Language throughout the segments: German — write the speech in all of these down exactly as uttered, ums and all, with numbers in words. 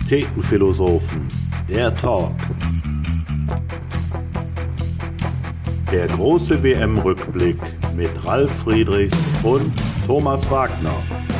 Thekenphilosophen, der Talk. Der große W M-Rückblick mit Ralf Friedrichs und Thomas Wagner.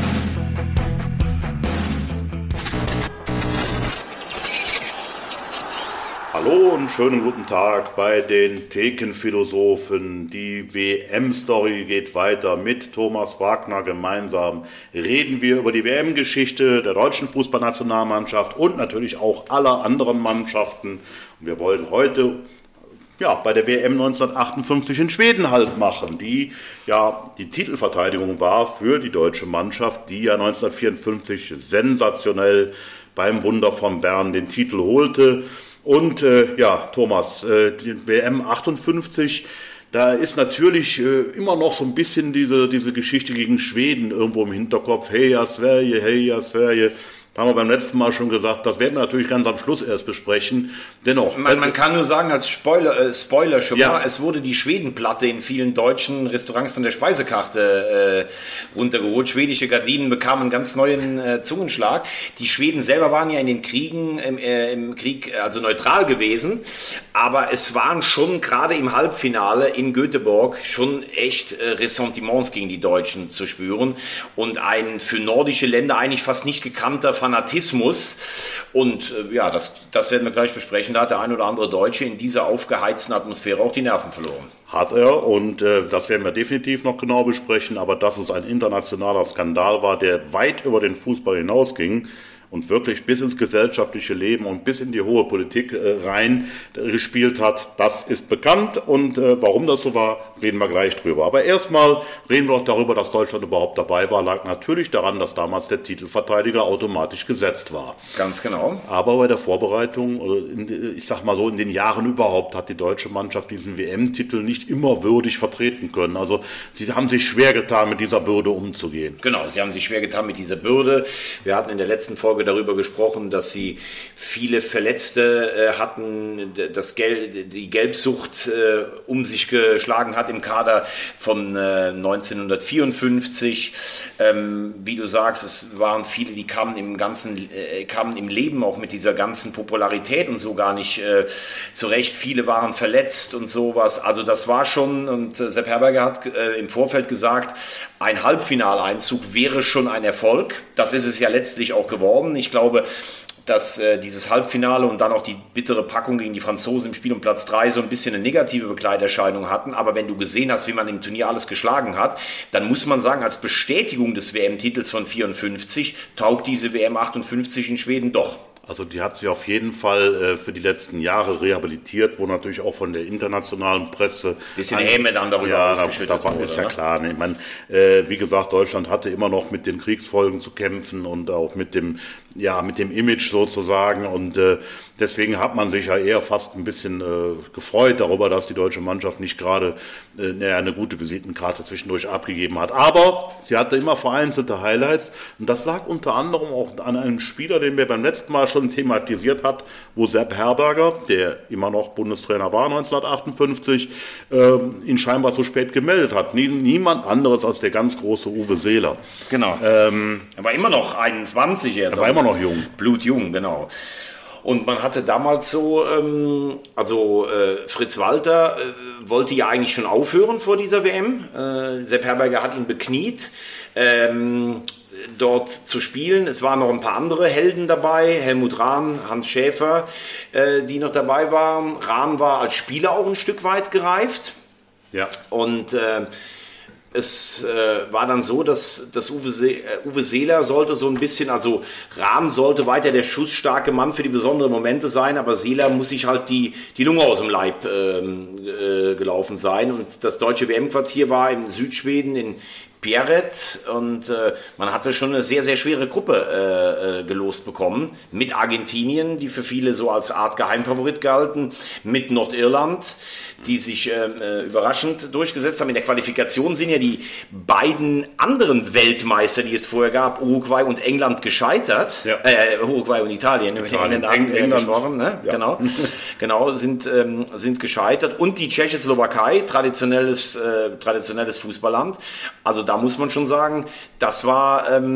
Hallo und schönen guten Tag bei den Thekenphilosophen. Die W M-Story geht weiter. Mit Thomas Wagner gemeinsam reden wir über die W M-Geschichte der deutschen Fußballnationalmannschaft und natürlich auch aller anderen Mannschaften. Und wir wollen heute ja, bei der W M neunzehnhundertachtundfünfzig in Schweden halt machen, die ja die Titelverteidigung war für die deutsche Mannschaft, die ja neunzehnhundertvierundfünfzig sensationell beim Wunder von Bern den Titel holte. Und äh, ja, Thomas, äh, die W M achtundfünfzig, da ist natürlich äh, immer noch so ein bisschen diese, diese Geschichte gegen Schweden irgendwo im Hinterkopf. Hey, ja, Sverige, hey, ja, Sverige. Da haben wir beim letzten Mal schon gesagt, das werden wir natürlich ganz am Schluss erst besprechen. Dennoch. Man, man kann nur sagen, als Spoiler, äh, Spoiler schon ja. mal, es wurde die Schwedenplatte in vielen deutschen Restaurants von der Speisekarte äh, runtergeholt. Schwedische Gardinen bekamen einen ganz neuen äh, Zungenschlag. Die Schweden selber waren ja in den Kriegen, im, äh, im Krieg also neutral gewesen. Aber es waren schon gerade im Halbfinale in Göteborg schon echt äh, Ressentiments gegen die Deutschen zu spüren. Und ein für nordische Länder eigentlich fast nicht gekannter Fanatismus. Und äh, ja, das, das werden wir gleich besprechen. Da hat der ein oder andere Deutsche in dieser aufgeheizten Atmosphäre auch die Nerven verloren. Hat er, und äh, das werden wir definitiv noch genau besprechen. Aber dass es ein internationaler Skandal war, der weit über den Fußball hinausging und wirklich bis ins gesellschaftliche Leben und bis in die hohe Politik äh, rein äh, gespielt hat, das ist bekannt. Und äh, warum das so war, reden wir gleich drüber. Aber erstmal reden wir auch darüber, dass Deutschland überhaupt dabei war, lag natürlich daran, dass damals der Titelverteidiger automatisch gesetzt war. Ganz genau. Aber bei der Vorbereitung, in, ich sag mal so, in den Jahren überhaupt, hat die deutsche Mannschaft diesen W M-Titel nicht immer würdig vertreten können. Also sie haben sich schwer getan, mit dieser Bürde umzugehen. Genau, sie haben sich schwer getan mit dieser Bürde. Wir hatten in der letzten Folge darüber gesprochen, dass sie viele Verletzte äh, hatten, dass Gel- die Gelbsucht äh, um sich geschlagen hat im Kader von äh, neunzehnhundertvierundfünfzig. Ähm, wie du sagst, es waren viele, die kamen im ganzen, äh, kamen im Leben auch mit dieser ganzen Popularität und so gar nicht äh, zurecht. Viele waren verletzt und sowas. Also das war schon, und äh, Sepp Herberger hat äh, im Vorfeld gesagt, ein Halbfinaleinzug wäre schon ein Erfolg. Das ist es ja letztlich auch geworden. Ich glaube, dass äh, dieses Halbfinale und dann auch die bittere Packung gegen die Franzosen im Spiel um Platz drei so ein bisschen eine negative Begleiterscheinung hatten. Aber wenn du gesehen hast, wie man im Turnier alles geschlagen hat, dann muss man sagen, als Bestätigung des W M-Titels von vierundfünfzig taugt diese W M achtundfünfzig in Schweden doch. Also die hat sich auf jeden Fall äh, für die letzten Jahre rehabilitiert, wo natürlich auch von der internationalen Presse... Bisschen Häme dann darüber ja, ausgeschüttet da, da wurde. Ist ja ne? klar. Ne? Ich meine, äh, wie gesagt, Deutschland hatte immer noch mit den Kriegsfolgen zu kämpfen und auch mit dem, ja, mit dem Image sozusagen. Und äh, deswegen hat man sich ja eher fast ein bisschen äh, gefreut darüber, dass die deutsche Mannschaft nicht gerade äh, eine gute Visitenkarte zwischendurch abgegeben hat. Aber sie hatte immer vereinzelte Highlights. Und das lag unter anderem auch an einem Spieler, den wir beim letzten Mal schon thematisiert hat, wo Sepp Herberger, der immer noch Bundestrainer war neunzehnhundertachtundfünfzig, äh, ihn scheinbar zu spät gemeldet hat. Nie, niemand anderes als der ganz große Uwe Seeler. Genau. Ähm, er war immer noch einundzwanzig. Er war immer noch jung. Blutjung, genau. Und man hatte damals so, ähm, also äh, Fritz Walter äh, wollte ja eigentlich schon aufhören vor dieser W M. Äh, Sepp Herberger hat ihn bekniet. Ähm, dort zu spielen. Es waren noch ein paar andere Helden dabei, Helmut Rahn, Hans Schäfer, äh, die noch dabei waren. Rahn war als Spieler auch ein Stück weit gereift. Ja. Und äh, es äh, war dann so, dass, dass Uwe, Se- äh, Uwe Seeler sollte so ein bisschen, also Rahn sollte weiter der schussstarke Mann für die besonderen Momente sein, aber Seeler muss sich halt die, die Lunge aus dem Leib ähm, äh, gelaufen sein. Und das deutsche W M-Quartier war in Südschweden, in Bjärred, und äh, man hatte schon eine sehr, sehr schwere Gruppe äh, äh, gelost bekommen. Mit Argentinien, die für viele so als Art Geheimfavorit galten, mit Nordirland, die sich äh, überraschend durchgesetzt haben. In der Qualifikation sind ja die beiden anderen Weltmeister, die es vorher gab, Uruguay und England, gescheitert. Ja. Äh, Uruguay und Italien, über die Engländer haben wir gesprochen. Ne? Ja. Genau, genau sind, ähm, sind gescheitert. Und die Tschechoslowakei, traditionelles, äh, traditionelles Fußballland. Also da muss man schon sagen, das war... Ähm,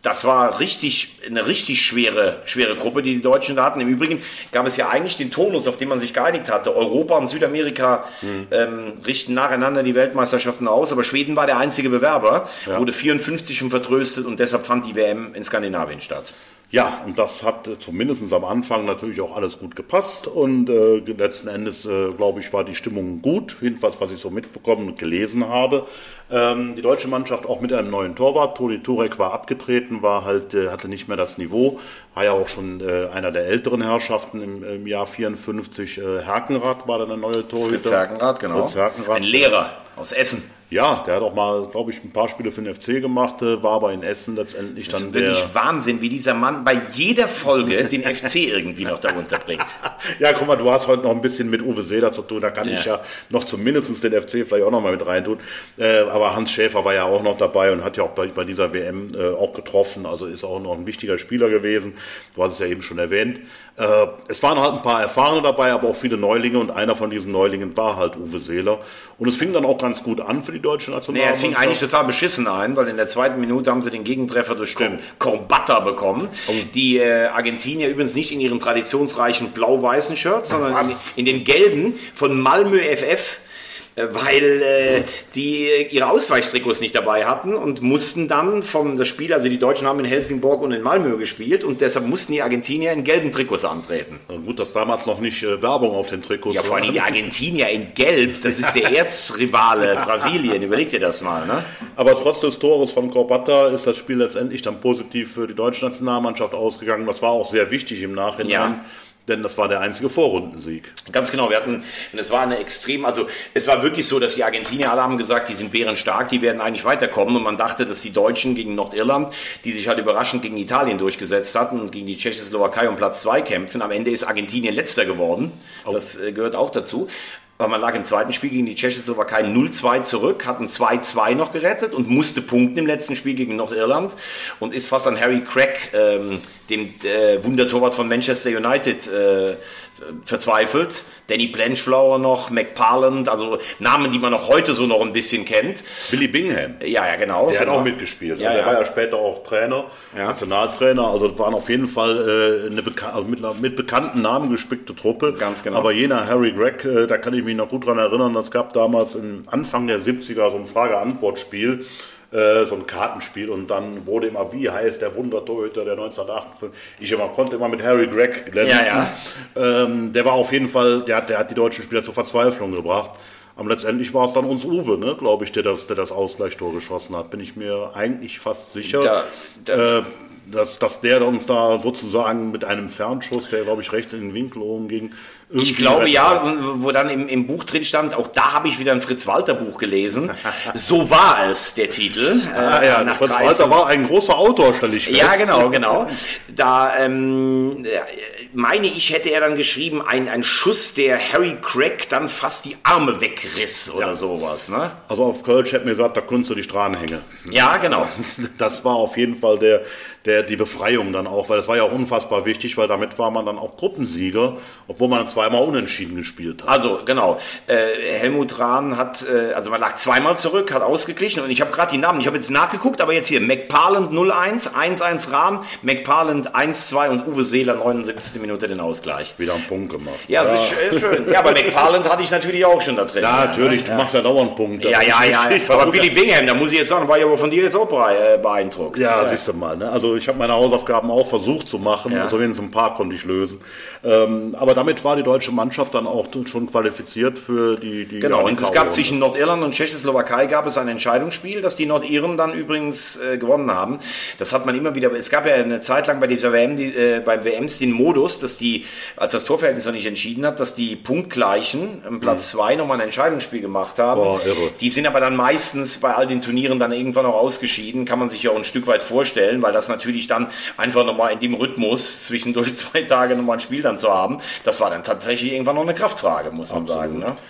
das war richtig, eine richtig schwere, schwere Gruppe, die die Deutschen da hatten. Im Übrigen gab es ja eigentlich den Tonus, auf den man sich geeinigt hatte. Europa und Südamerika mhm. ähm, richten nacheinander die Weltmeisterschaften aus, aber Schweden war der einzige Bewerber, ja. wurde vierundfünfzig schon vertröstet und deshalb fand die W M in Skandinavien statt. Ja, und das hat äh, zumindest am Anfang natürlich auch alles gut gepasst und äh, letzten Endes, äh, glaube ich, war die Stimmung gut, jedenfalls was ich so mitbekommen und gelesen habe. Ähm, die deutsche Mannschaft auch mit einem neuen Torwart, Toni Turek war abgetreten, war halt, äh, hatte nicht mehr das Niveau, war ja auch schon äh, einer der älteren Herrschaften im, im Jahr vierundfünfzig. Äh, Herkenrath war dann der neue Torhüter. Fritz Herkenrath, genau. Fritz Herkenrath. Ein Lehrer aus Essen. Ja, der hat auch mal, glaube ich, ein paar Spiele für den F C gemacht, war aber in Essen letztendlich dann der... Das ist wirklich Wahnsinn, wie dieser Mann bei jeder Folge den F C irgendwie noch da unterbringt. Ja, guck mal, du hast heute noch ein bisschen mit Uwe Seeler zu tun, da kann ja. ich ja noch zumindest den F C vielleicht auch noch mal mit reintun. Äh, aber Hans Schäfer war ja auch noch dabei und hat ja auch bei, bei dieser W M äh, auch getroffen, also ist auch noch ein wichtiger Spieler gewesen. Du hast es ja eben schon erwähnt. Äh, es waren halt ein paar Erfahrene dabei, aber auch viele Neulinge und einer von diesen Neulingen war halt Uwe Seeler. Und es fing dann auch ganz gut an für die deutsche Nationalmannschaft. Nee, es fing eigentlich total beschissen ein, weil in der zweiten Minute haben sie den Gegentreffer durch Corbata bekommen. Oh. Die äh, Argentinier übrigens nicht in ihren traditionsreichen blau-weißen Shirts, sondern in, in den gelben von Malmö F F. Weil äh, die ihre Ausweichtrikots nicht dabei hatten und mussten dann vom das Spiel, also die Deutschen haben in Helsingborg und in Malmö gespielt und deshalb mussten die Argentinier in gelben Trikots antreten. Ja, gut, dass damals noch nicht äh, Werbung auf den Trikots war. Ja, vor allem die Argentinier in Gelb, das ist der Erzrivale Brasilien, überleg dir das mal, ne? Aber trotz des Tores von Corbata ist das Spiel letztendlich dann positiv für die deutsche Nationalmannschaft ausgegangen. Das war auch sehr wichtig im Nachhinein. Ja. Denn das war der einzige Vorrundensieg. Ganz genau, wir hatten, und es war eine extrem, also es war wirklich so, dass die Argentinier alle haben gesagt, die sind bärenstark, die werden eigentlich weiterkommen und man dachte, dass die Deutschen gegen Nordirland, die sich halt überraschend gegen Italien durchgesetzt hatten und gegen die Tschechoslowakei um Platz zwei kämpfen, am Ende ist Argentinien letzter geworden, das äh, gehört auch dazu. Aber man lag im zweiten Spiel gegen die Tschechoslowakei null zwei zurück, hat ein zwei zwei noch gerettet und musste punkten im letzten Spiel gegen Nordirland und ist fast an Harry Craig, ähm, dem äh, Wundertorwart von Manchester United, äh, verzweifelt. Danny Blanchflower noch, McParland, also Namen, die man noch heute so noch ein bisschen kennt. Billy Bingham. Ja, ja, genau. Der genau. hat auch mitgespielt. Ja, also der ja. war ja später auch Trainer, ja. Nationaltrainer. Also waren auf jeden Fall äh, eine Beka- also mit, mit bekannten Namen gespickte Truppe. Ganz genau. Aber jener Harry Gregg, äh, da kann ich mich noch gut dran erinnern, es gab damals im Anfang der siebziger so ein Frage-Antwort-Spiel, so ein Kartenspiel und dann wurde immer, wie heißt der Wundertorhüter der neunzehnhundertachtundfünfzig, ich immer, konnte immer mit Harry Gregg glänzen. Ja, ja. Ähm, der war auf jeden Fall, der hat, der hat die deutschen Spieler zur Verzweiflung gebracht. Aber letztendlich war es dann uns Uwe, ne, glaube ich, der das, der das Ausgleichstor geschossen hat. Bin ich mir eigentlich fast sicher, da, da, äh, dass, dass der uns da sozusagen mit einem Fernschuss, der, glaube ich, rechts in den Winkel oben ging. Ich glaube ja, wo dann im, im Buch drin stand, auch da habe ich wieder ein Fritz-Walter-Buch gelesen. So war es, der Titel. Ah, äh, ja, Fritz Walter war ein großer Autor, stelle ich fest. Ja, genau, genau. Da ähm, meine ich, hätte er dann geschrieben, ein, ein Schuss, der Harry Craig dann fast die Arme wegriss oder ja. sowas. Ne? Also auf Kölsch hätte mir gesagt, da konntest du die Strahlen hängen. Ja, genau. Das war auf jeden Fall der, der, die Befreiung dann auch, weil das war ja auch unfassbar wichtig, weil damit war man dann auch Gruppensieger, obwohl man zweimal unentschieden gespielt hat. Also genau, äh, Helmut Rahn hat, äh, also man lag zweimal zurück, hat ausgeglichen und ich habe gerade die Namen, ich habe jetzt nachgeguckt, aber jetzt hier McParland null eins, eins eins Rahn, McParland eins zwei und Uwe Seeler neunundsiebzigste Minute den Ausgleich. Wieder einen Punkt gemacht. Ja, das ja. ist schön. Ja, aber McParland hatte ich natürlich auch schon da drin. Ja, natürlich, ja, du ja. machst ja dauernd Punkte. Ja, ja, ja, ja. Aber Billy Bingham, da muss ich jetzt sagen, war ich aber von dir jetzt auch beeindruckt. Ja, ja. siehst du mal, ne? Also ich habe meine Hausaufgaben auch versucht zu machen, ja. also wenigstens ein paar konnte ich lösen. Ähm, aber damit war die deutsche Mannschaft dann auch schon qualifiziert für die... die genau, und es gab zwischen Nordirland und Tschechoslowakei gab es ein Entscheidungsspiel, das die Nordiren dann übrigens äh, gewonnen haben. Das hat man immer wieder... Es gab ja eine Zeit lang bei dieser W M, die, äh, bei W Ms den Modus, dass die, als das Torverhältnis noch nicht entschieden hat, dass die Punktgleichen am Platz zwei mhm. nochmal ein Entscheidungsspiel gemacht haben. Boah, irre. Die sind aber dann meistens bei all den Turnieren dann irgendwann auch ausgeschieden, kann man sich ja auch ein Stück weit vorstellen, weil das natürlich dann einfach nochmal in dem Rhythmus zwischendurch zwei Tage nochmal ein Spiel dann zu haben, das war dann tatsächlich irgendwann noch eine Kraftfrage, muss man Absolut. sagen. Ne?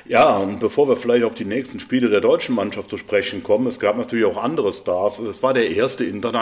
Ja, und bevor wir vielleicht auf die nächsten Spiele der deutschen Mannschaft zu sprechen kommen, es gab natürlich auch andere Stars. Es war der erste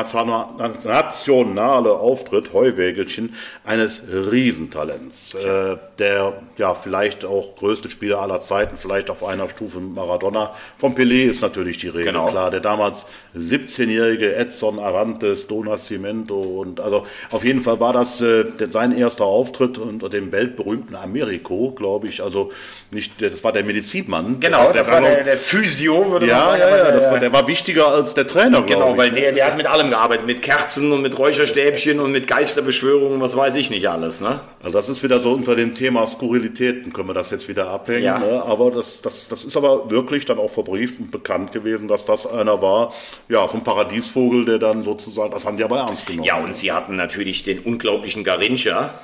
internationale Auftritt, Heuwägelchen, eines Riesentalents. Äh, der ja vielleicht auch größte Spieler aller Zeiten, vielleicht auf einer Stufe mit Maradona. Vom Pelé ist natürlich die Rede, genau. Klar. Der damals siebzehnjährige Edson Arantes, do Nascimento und also auf jeden Fall war das äh, sein erster Auftritt unter dem weltberühmten Americo, glaube ich. Also nicht, das war der Medizinmann. Genau, der, das war der, der Physio, würde ja, man sagen. Ja, ja, das war, der war wichtiger als der Trainer, genau, ich. weil der, der hat mit allem gearbeitet, mit Kerzen und mit Räucherstäbchen und mit Geisterbeschwörungen, was weiß ich nicht alles. Ne? Also das ist wieder so unter dem Thema Skurrilitäten, können wir das jetzt wieder abhängen. Ja. Ne? Aber das, das, das ist aber wirklich dann auch verbrieft und bekannt gewesen, dass das einer war, ja, vom Paradiesvogel, der dann sozusagen, das haben die aber ernst genommen. Ja, und sie hatten natürlich den unglaublichen Garincha,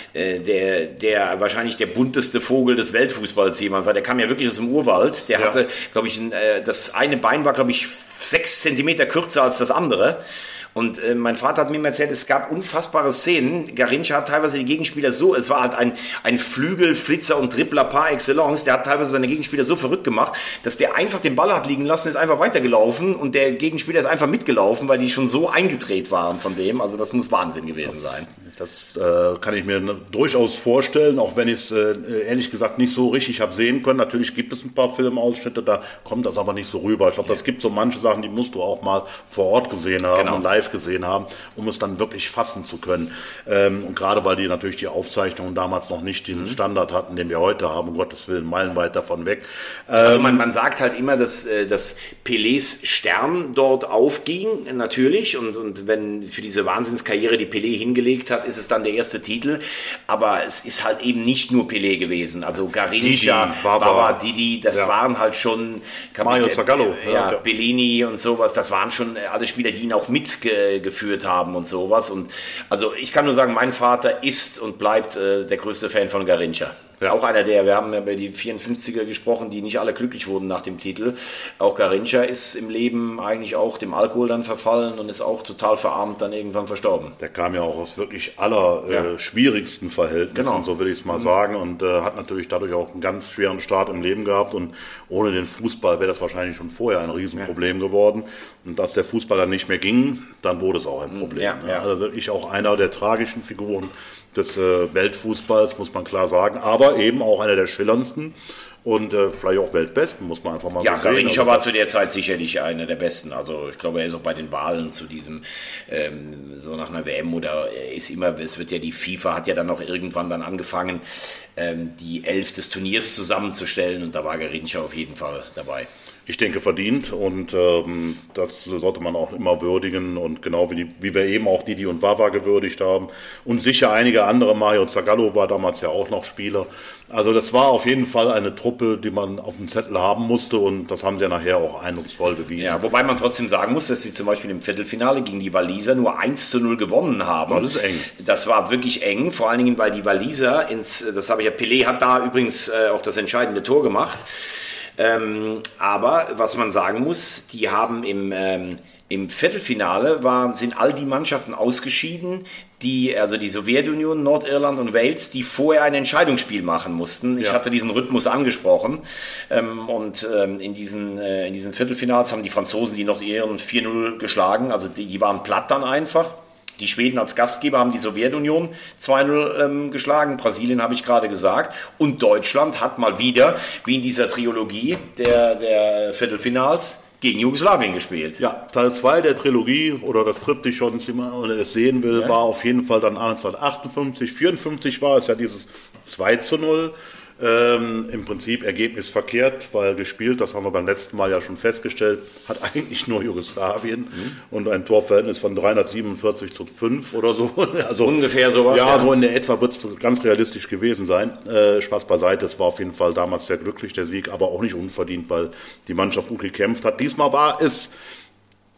der, der wahrscheinlich der bunteste Vogel des Weltfußballs jemand war. Der kam ja wirklich aus dem Urwald. Der ja. hatte, glaube ich, ein, das eine Bein war, glaube ich, sechs Zentimeter kürzer als das andere. Und äh, mein Vater hat mir erzählt, es gab unfassbare Szenen. Garincha hat teilweise die Gegenspieler so, es war halt ein, ein Flügel, Flitzer und Dribbler par excellence. Der hat teilweise seine Gegenspieler so verrückt gemacht, dass der einfach den Ball hat liegen lassen, ist einfach weitergelaufen und der Gegenspieler ist einfach mitgelaufen, weil die schon so eingedreht waren von dem. Also das muss Wahnsinn gewesen sein. Das äh, kann ich mir durchaus vorstellen, auch wenn ich es äh, ehrlich gesagt nicht so richtig habe sehen können. Natürlich gibt es ein paar Filmausschnitte, da kommt das aber nicht so rüber. Ich glaube, ja. das gibt so manche Sachen, die musst du auch mal vor Ort gesehen haben genau. und live gesehen haben, um es dann wirklich fassen zu können. Ähm, und gerade weil die natürlich die Aufzeichnungen damals noch nicht den mhm. Standard hatten, den wir heute haben, um Gottes Willen, meilenweit davon weg. Ähm, also man, man sagt halt immer, dass, dass Pelés Stern dort aufging, natürlich. Und, und wenn für diese Wahnsinnskarriere die Pelé hingelegt hat, ist es dann der erste Titel, aber es ist halt eben nicht nur Pelé gewesen, also Garincha, Vava, Didi, das ja. waren halt schon Mario Zagallo, ja, ja, Bellini und sowas, das waren schon alle Spieler, die ihn auch mitgeführt haben und sowas und also ich kann nur sagen, mein Vater ist und bleibt äh, der größte Fan von Garincha. Ja. Auch einer der, wir haben ja über die vierundfünfziger gesprochen, die nicht alle glücklich wurden nach dem Titel. Auch Garincha ist im Leben eigentlich auch dem Alkohol dann verfallen und ist auch total verarmt dann irgendwann verstorben. Der kam ja auch aus wirklich aller ja. äh, schwierigsten Verhältnissen, genau. so will ich es mal mhm. sagen, und äh, hat natürlich dadurch auch einen ganz schweren Start im Leben gehabt und ohne den Fußball wäre das wahrscheinlich schon vorher ein Riesenproblem ja. geworden. Und dass der Fußball dann nicht mehr ging, dann wurde es auch ein Problem. Ja, ja. Also wirklich auch einer der tragischen Figuren des äh, Weltfußballs, muss man klar sagen, aber eben auch einer der schillerndsten und äh, vielleicht auch weltbesten, muss man einfach mal ja, so sehen. Ja, Garincha war zu der Zeit sicherlich einer der besten. Also ich glaube, er ist auch bei den Wahlen zu diesem, ähm, so nach einer W M oder er ist immer, es wird ja die FIFA, hat ja dann noch irgendwann dann angefangen, ähm, die Elf des Turniers zusammenzustellen und da war Garincha auf jeden Fall dabei. Ich denke, verdient und ähm, das sollte man auch immer würdigen und genau wie, die, wie wir eben auch Didi und Vava gewürdigt haben und sicher einige andere, Mario Zagallo war damals ja auch noch Spieler. Also das war auf jeden Fall eine Truppe, die man auf dem Zettel haben musste und das haben sie ja nachher auch eindrucksvoll bewiesen. Ja, wobei man trotzdem sagen muss, dass sie zum Beispiel im Viertelfinale gegen die Waliser nur eins zu null gewonnen haben. Das ist eng. Das war wirklich eng, vor allen Dingen, weil die Waliser, ins, das habe ich ja, Pelé hat da übrigens äh, auch das entscheidende Tor gemacht. Ähm, aber was man sagen muss, die haben im, ähm, im Viertelfinale waren, sind all die Mannschaften ausgeschieden, die, also die Sowjetunion, Nordirland und Wales, die vorher ein Entscheidungsspiel machen mussten. Ich ja. hatte diesen Rhythmus angesprochen. Ähm, und ähm, in, diesen, äh, in diesen Viertelfinals haben die Franzosen die noch ihren vier null geschlagen. Also die, die waren platt dann einfach. Die Schweden als Gastgeber haben die Sowjetunion zwei null ähm, geschlagen, Brasilien habe ich gerade gesagt und Deutschland hat mal wieder, wie in dieser Trilogie der, der Viertelfinals, gegen Jugoslawien gespielt. Ja, Teil zwei der Trilogie oder das Triptychons, wie man es sehen will, ja. war auf jeden Fall dann neunzehnhundertachtundfünfzig, vierundfünfzig war es ja dieses zwei zu null. Ähm, im Prinzip Ergebnis verkehrt, weil gespielt, das haben wir beim letzten Mal ja schon festgestellt, hat eigentlich nur Jugoslawien mhm. und ein Torverhältnis von dreihundertsiebenundvierzig zu fünf oder so. Also, ungefähr sowas. Ja, ja, so in der etwa wird es ganz realistisch gewesen sein. Äh, Spaß beiseite, es war auf jeden Fall damals sehr glücklich, der Sieg, aber auch nicht unverdient, weil die Mannschaft gut gekämpft hat. Diesmal war es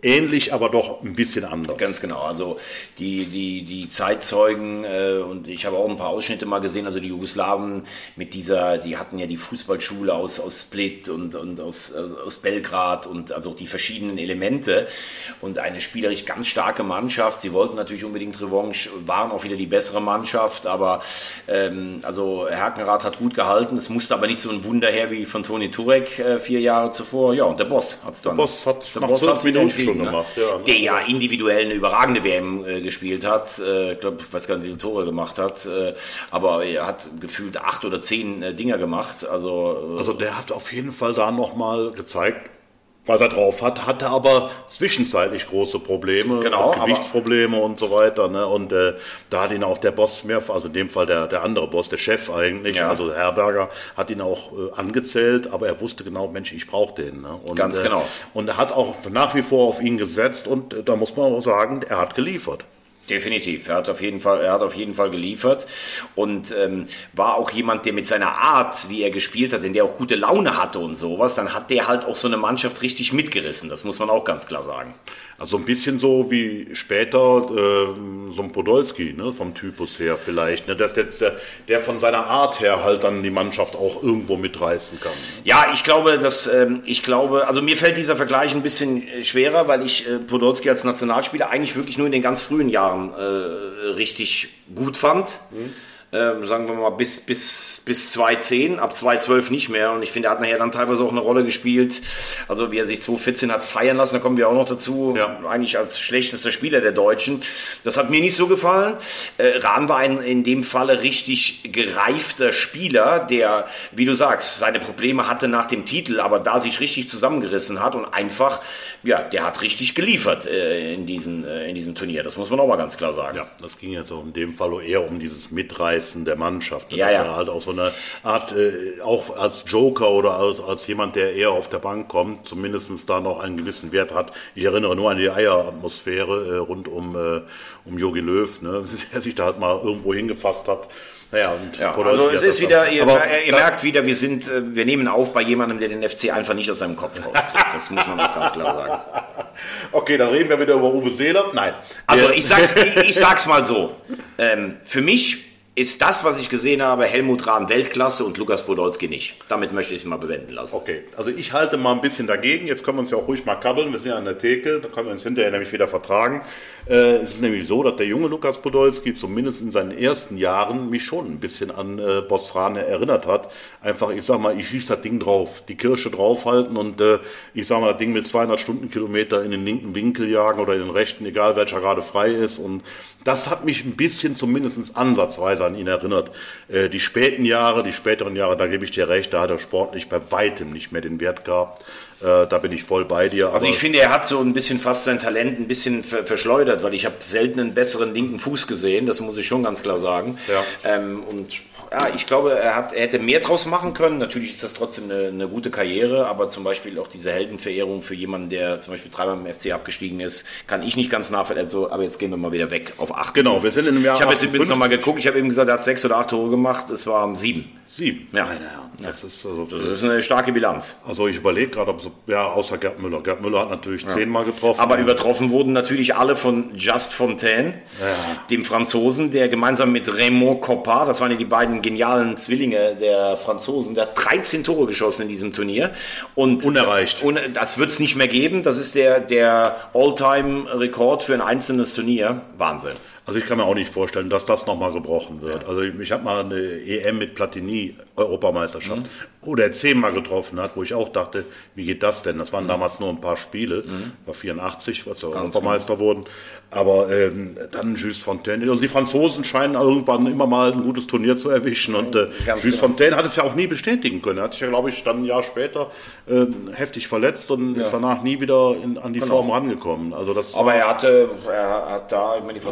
ähnlich, aber doch ein bisschen anders. Ganz genau, also die, die, die Zeitzeugen, äh, und ich habe auch ein paar Ausschnitte mal gesehen, also die Jugoslawen mit dieser, die hatten ja die Fußballschule aus, aus Split und, und aus, aus Belgrad und also die verschiedenen Elemente und eine spielerisch ganz starke Mannschaft. Sie wollten natürlich unbedingt Revanche, waren auch wieder die bessere Mannschaft, aber ähm, also Herkenrath hat gut gehalten, es musste aber nicht so ein Wunder her wie von Toni Turek äh, vier Jahre zuvor. Ja, und der Boss hat es dann. Der Boss hat der Boss hat's Minuten schon gemacht. Ja, ne? Der ja individuell eine überragende W M äh, gespielt hat. Äh, ich glaube, ich weiß gar nicht, wie viele Tore gemacht hat, äh, aber er hat gefühlt acht oder zehn äh, Dinger gemacht. Also, äh, also der hat auf jeden Fall da nochmal gezeigt, was er drauf hat, hatte aber zwischenzeitlich große Probleme, genau, Gewichtsprobleme und so weiter. Ne? Und äh, da hat ihn auch der Boss mehr, also in dem Fall der, der andere Boss, der Chef eigentlich, ja. also Herberger, hat ihn auch äh, angezählt, aber er wusste genau, Mensch, ich brauche den. Ne? Und, Ganz genau. Äh, und er hat auch nach wie vor auf ihn gesetzt und äh, da muss man auch sagen, er hat geliefert. Definitiv, er hat auf jeden Fall, er hat auf jeden Fall geliefert und ähm, war auch jemand, der mit seiner Art, wie er gespielt hat, in der auch gute Laune hatte und sowas, dann hat der halt auch so eine Mannschaft richtig mitgerissen, das muss man auch ganz klar sagen. Also ein bisschen so wie später äh, so ein Podolski, ne, vom Typus her vielleicht, ne, dass der, der von seiner Art her halt dann die Mannschaft auch irgendwo mitreißen kann. Ne? Ja, ich glaube, dass ähm, ich glaube, also mir fällt dieser Vergleich ein bisschen schwerer, weil ich äh, Podolski als Nationalspieler eigentlich wirklich nur in den ganz frühen Jahren äh, richtig gut fand. Mhm. Ähm, sagen wir mal bis, bis, bis zweitausendzehn, ab zweitausendzwölf nicht mehr und ich finde, er hat nachher dann teilweise auch eine Rolle gespielt, also wie er sich zweitausendvierzehn hat feiern lassen, da kommen wir auch noch dazu, ja. Eigentlich als schlechtester Spieler der Deutschen, das hat mir nicht so gefallen. äh, Rahn war ein in dem Falle richtig gereifter Spieler, der, wie du sagst, seine Probleme hatte nach dem Titel, aber da sich richtig zusammengerissen hat und einfach, ja, der hat richtig geliefert äh, in, diesen, äh, in diesem Turnier, das muss man auch mal ganz klar sagen. Ja, das ging jetzt auch in dem Fall eher um dieses Mitreißen der Mannschaft. Ne? Ja, dass ja. er halt auch so eine Art, äh, auch als Joker oder als, als jemand, der eher auf der Bank kommt, zumindest da noch einen gewissen Wert hat. Ich erinnere nur an die Eieratmosphäre äh, rund um, äh, um Jogi Löw, ne? Der sich da halt mal irgendwo hingefasst hat. Naja, und ja, also es ist wieder, ihr, aber, ihr merkt wieder, wir sind, wir nehmen auf bei jemandem, der den F C einfach nicht aus seinem Kopf rauskriegt. Das muss man auch ganz klar sagen. Okay, dann reden wir wieder über Uwe Seeler. Nein. Also ich sag's, ich, ich sag's mal so. Ähm, für mich ist das, was ich gesehen habe, Helmut Rahn Weltklasse und Lukas Podolski nicht. Damit möchte ich es mal bewenden lassen. Okay, also ich halte mal ein bisschen dagegen. Jetzt können wir uns ja auch ruhig mal kabbeln. Wir sind ja an der Theke, da können wir uns hinterher nämlich wieder vertragen. Äh, es ist nämlich so, dass der junge Lukas Podolski zumindest in seinen ersten Jahren mich schon ein bisschen an äh, Boss Rahn erinnert hat. Einfach, ich sag mal, ich schieße das Ding drauf, die Kirsche draufhalten und äh, ich sag mal, das Ding mit zweihundert Stundenkilometer in den linken Winkel jagen oder in den rechten, egal welcher gerade frei ist. Und das hat mich ein bisschen zumindest ansatzweise an ihn erinnert. Äh, die späten Jahre, die späteren Jahre, da gebe ich dir recht, da hat er sportlich bei weitem nicht mehr den Wert gehabt. Äh, da bin ich voll bei dir. Also ich finde, er hat so ein bisschen fast sein Talent ein bisschen ver- verschleudert, weil ich habe selten einen besseren linken Fuß gesehen, das muss ich schon ganz klar sagen. Ja. Ähm, und ja, ich glaube, er, hat, er hätte mehr draus machen können. Natürlich ist das trotzdem eine, eine gute Karriere, aber zum Beispiel auch diese Heldenverehrung für jemanden, der zum Beispiel dreimal im F C abgestiegen ist, kann ich nicht ganz nachvollziehen. Also, aber jetzt gehen wir mal wieder weg auf acht. Genau, wir sind in einem Jahr. Ich habe jetzt übrigens nochmal geguckt, ich habe eben gesagt, er hat sechs oder acht Tore gemacht, es waren sieben. Sieben? Ja. Meine Herren, das, ja. Ist also das ist eine starke Bilanz. Also ich überlege gerade, ob so, ja, außer Gerd Müller. Gerd Müller hat natürlich ja. zehnmal getroffen. Aber übertroffen wurden natürlich alle von Just Fontaine, ja. dem Franzosen, der gemeinsam mit Raymond Coppa, das waren ja die beiden genialen Zwillinge der Franzosen, der hat dreizehn Tore geschossen in diesem Turnier. Und unerreicht. Und das wird es nicht mehr geben. Das ist der, der All-Time-Rekord für ein einzelnes Turnier. Wahnsinn. Also ich kann mir auch nicht vorstellen, dass das nochmal gebrochen wird. Ja. Also ich, ich habe mal eine E M mit Platini, Europameisterschaft, mhm. wo der zehnmal getroffen hat, wo ich auch dachte, wie geht das denn? Das waren mhm. damals nur ein paar Spiele, mhm. war vierundachtzig, was wir Europameister genau. wurden. Aber ähm, dann Just Fontaine, also die Franzosen scheinen irgendwann immer mal ein gutes Turnier zu erwischen. Und äh, Just genau. Fontaine hat es ja auch nie bestätigen können. Er hat sich ja, glaube ich, dann ein Jahr später äh, heftig verletzt und ja. ist danach nie wieder in, an die genau. Form rangekommen. Also das Aber er hatte, er hat da, ich meine, die Franzosen haben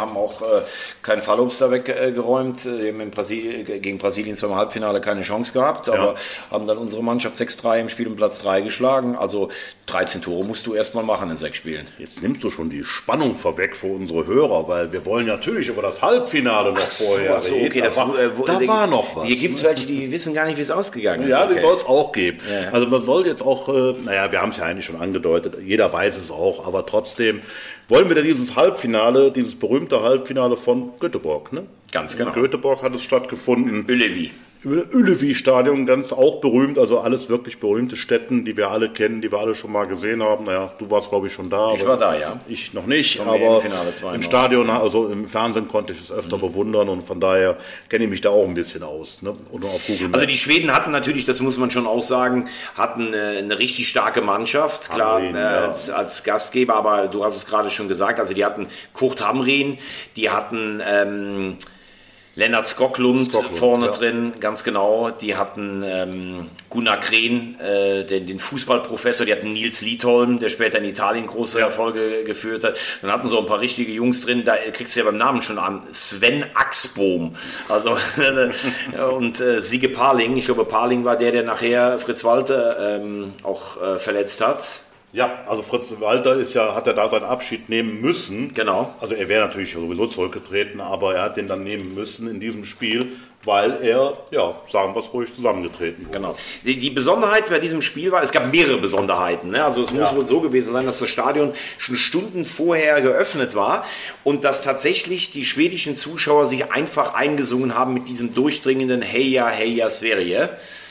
haben auch äh, keinen Fallobst da weggeräumt. Äh, wir haben in Brasilien, gegen Brasilien zwar im Halbfinale keine Chance gehabt, aber ja. haben dann unsere Mannschaft sechs drei im Spiel um Platz drei geschlagen. Also dreizehn Tore musst du erstmal machen in sechs Spielen. Jetzt nimmst du schon die Spannung vorweg für unsere Hörer, weil wir wollen natürlich über das Halbfinale noch so, vorher so, okay, reden. Das, da war, äh, wo, da die, war noch was. Hier gibt es welche, die wissen gar nicht, wie es ausgegangen ja, ist. Okay. Die soll es auch geben. Ja, ja. Also man soll jetzt auch, äh, naja, wir haben es ja eigentlich schon angedeutet, jeder weiß es auch, aber trotzdem wollen wir denn dieses Halbfinale, dieses berühmte Halbfinale von Göteborg, ne? Ganz genau. In Göteborg hat es stattgefunden. Ullevi. Ullevi-Stadion, ganz auch berühmt, also alles wirklich berühmte Städten, die wir alle kennen, die wir alle schon mal gesehen haben. Naja, du warst, glaube ich, schon da. Ich war da, ja. Ich noch nicht, Zum aber im noch. Stadion, also im Fernsehen konnte ich es öfter mhm. bewundern und von daher kenne ich mich da auch ein bisschen aus. Ne? Und auf Google also die Schweden hatten natürlich, das muss man schon auch sagen, hatten eine, eine richtig starke Mannschaft, klar, Hamrin, äh, ja. als, als Gastgeber, aber du hast es gerade schon gesagt, also die hatten Kurt Hamrin, die hatten... Ähm, Lennart Skoglund, Skoglund vorne ja. drin, ganz genau. Die hatten ähm, Gunnar Krehn, äh, den, den Fußballprofessor. Die hatten Nils Liedholm, der später in Italien große ja. Erfolge geführt hat. Dann hatten so ein paar richtige Jungs drin. Da kriegst du ja beim Namen schon an. Sven Axbohm. Also und äh, Siege Parling. Ich glaube, Parling war der, der nachher Fritz Walter ähm, auch äh, verletzt hat. Ja, also Fritz Walter ist ja, hat er da seinen Abschied nehmen müssen. Genau. Also er wäre natürlich sowieso zurückgetreten, aber er hat den dann nehmen müssen in diesem Spiel, weil er, ja, sagen wir es ruhig, zusammengetreten wurde. Genau. Die, die Besonderheit bei diesem Spiel war, es gab mehrere Besonderheiten. Ne? Also es muss ja. wohl so gewesen sein, dass das Stadion schon Stunden vorher geöffnet war und dass tatsächlich die schwedischen Zuschauer sich einfach eingesungen haben mit diesem durchdringenden Heja, Heja, Sverige.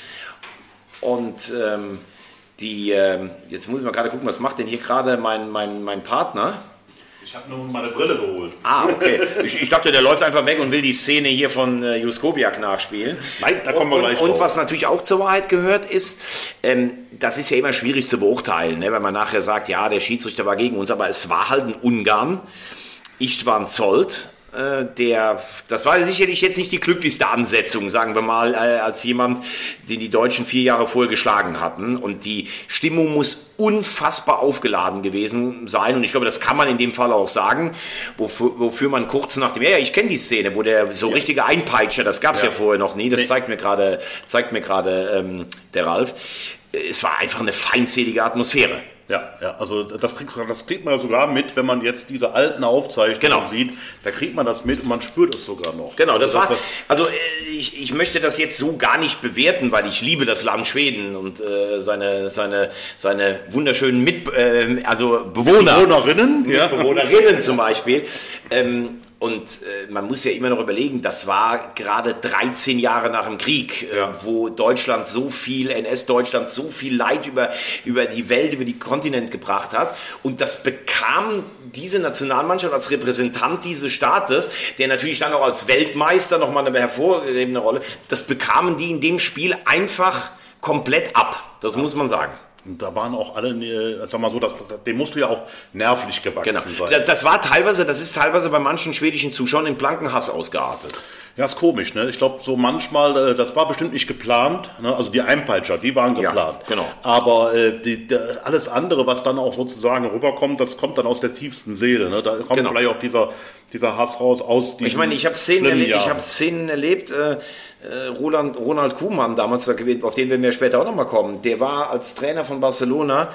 Und... Ähm, Die, äh, jetzt muss ich mal gerade gucken, was macht denn hier gerade mein, mein, mein Partner? Ich habe nur meine Brille geholt. Ah, okay. Ich, ich dachte, der läuft einfach weg und will die Szene hier von äh, Juskowiak nachspielen. Nein, da kommen wir gleich Und, drauf. und was natürlich auch zur Wahrheit gehört ist, ähm, das ist ja immer schwierig zu beurteilen, ne, wenn man nachher sagt, ja, der Schiedsrichter war gegen uns, aber es war halt ein Ungarn, Istvan Zolt. Der, das war sicherlich jetzt nicht die glücklichste Ansetzung, sagen wir mal, als jemand, den die Deutschen vier Jahre vorher geschlagen hatten. Und die Stimmung muss unfassbar aufgeladen gewesen sein. Und ich glaube, das kann man in dem Fall auch sagen, wofür, wofür man kurz nach dem, ja, ja ich kenne die Szene, wo der so ja. richtige Einpeitscher, das gab es ja. ja vorher noch nie, das nee. zeigt mir gerade, zeigt mir gerade ähm, der Ralf. Es war einfach eine feindselige Atmosphäre. Ja, ja, also das kriegt, das kriegt man ja sogar mit, wenn man jetzt diese alten Aufzeichnungen genau. sieht, da kriegt man das mit und man spürt es sogar noch. Genau, das war, also ich, ich möchte das jetzt so gar nicht bewerten, weil ich liebe das Land Schweden und äh, seine, seine, seine wunderschönen Mit, äh, also Bewohner. Bewohnerinnen, ja. Bewohnerinnen zum Beispiel. Ähm, Und äh, man muss ja immer noch überlegen, das war gerade dreizehn Jahre nach dem Krieg, ja. äh, wo Deutschland so viel, N S-Deutschland so viel Leid über, über die Welt, über die Kontinent gebracht hat. Und das bekam diese Nationalmannschaft als Repräsentant dieses Staates, der natürlich dann auch als Weltmeister nochmal eine hervorgehobene Rolle, das bekamen die in dem Spiel einfach komplett ab. Das ja. muss man sagen. Und da waren auch alle, sag mal so, das, dem musst du ja auch nervlich gewachsen genau. sein. Das war teilweise, das ist teilweise bei manchen schwedischen Zuschauern in blanken Hass ausgeartet. Ja, ist komisch, ne? Ich glaube, so manchmal, das war bestimmt nicht geplant, ne? Also die Einpeitscher, die waren geplant. Ja, genau. Aber äh, die, die, alles andere, was dann auch sozusagen rüberkommt, das kommt dann aus der tiefsten Seele, ne? Da kommt genau. vielleicht auch dieser, dieser Hass raus aus diesem Ich meine, ich habe Szenen, erle- ich hab Szenen erlebt, äh, Roland, Ronald Koeman damals, auf den werden wir später auch nochmal kommen, der war als Trainer von Barcelona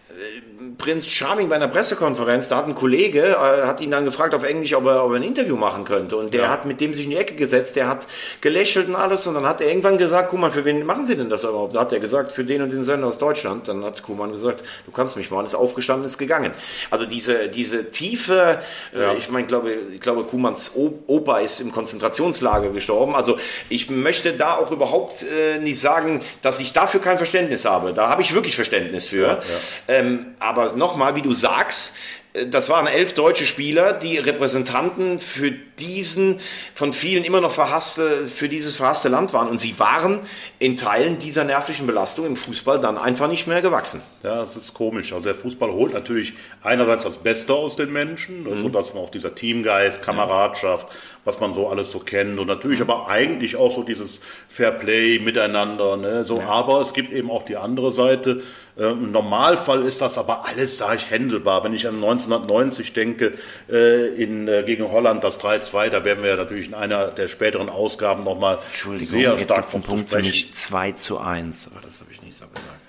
Prinz Charming bei einer Pressekonferenz, da hat ein Kollege, äh, hat ihn dann gefragt auf Englisch, ob er, ob er ein Interview machen könnte. Und der ja. hat mit dem sich in die Ecke gesetzt, der hat gelächelt und alles. Und dann hat er irgendwann gesagt, Kuhmann, für wen machen Sie denn das überhaupt? Da hat er gesagt, für den und den Sender aus Deutschland. Dann hat Kuhmann gesagt, du kannst mich mal. Ist aufgestanden, ist gegangen. Also diese, diese tiefe, ja. äh, ich meine, ich glaube, ich glaube, Kuhmanns Opa ist im Konzentrationslager gestorben. Also ich möchte da auch überhaupt äh, nicht sagen, dass ich dafür kein Verständnis habe. Da habe ich wirklich Verständnis für. Ja, ja. Ähm, aber nochmal, wie du sagst, das waren elf deutsche Spieler, die Repräsentanten für diesen von vielen immer noch verhasste, für dieses verhasste Land waren. Und sie waren in Teilen dieser nervlichen Belastung im Fußball dann einfach nicht mehr gewachsen. Ja, das ist komisch. Also der Fußball holt natürlich einerseits das Beste aus den Menschen, mhm. so dass man auch dieser Teamgeist, Kameradschaft, ja. was man so alles so kennt und natürlich mhm. aber eigentlich auch so dieses Fairplay miteinander. Ne? So, ja. Aber es gibt eben auch die andere Seite. Im Normalfall ist das aber alles, sage ich, händelbar. Wenn ich an neunzehnhundertneunzig denke, äh, in, äh, gegen Holland das drei zwei, da werden wir natürlich in einer der späteren Ausgaben nochmal sehr jetzt stark gibt's einen Punkt für mich zwei zu eins, aber das habe ich nicht so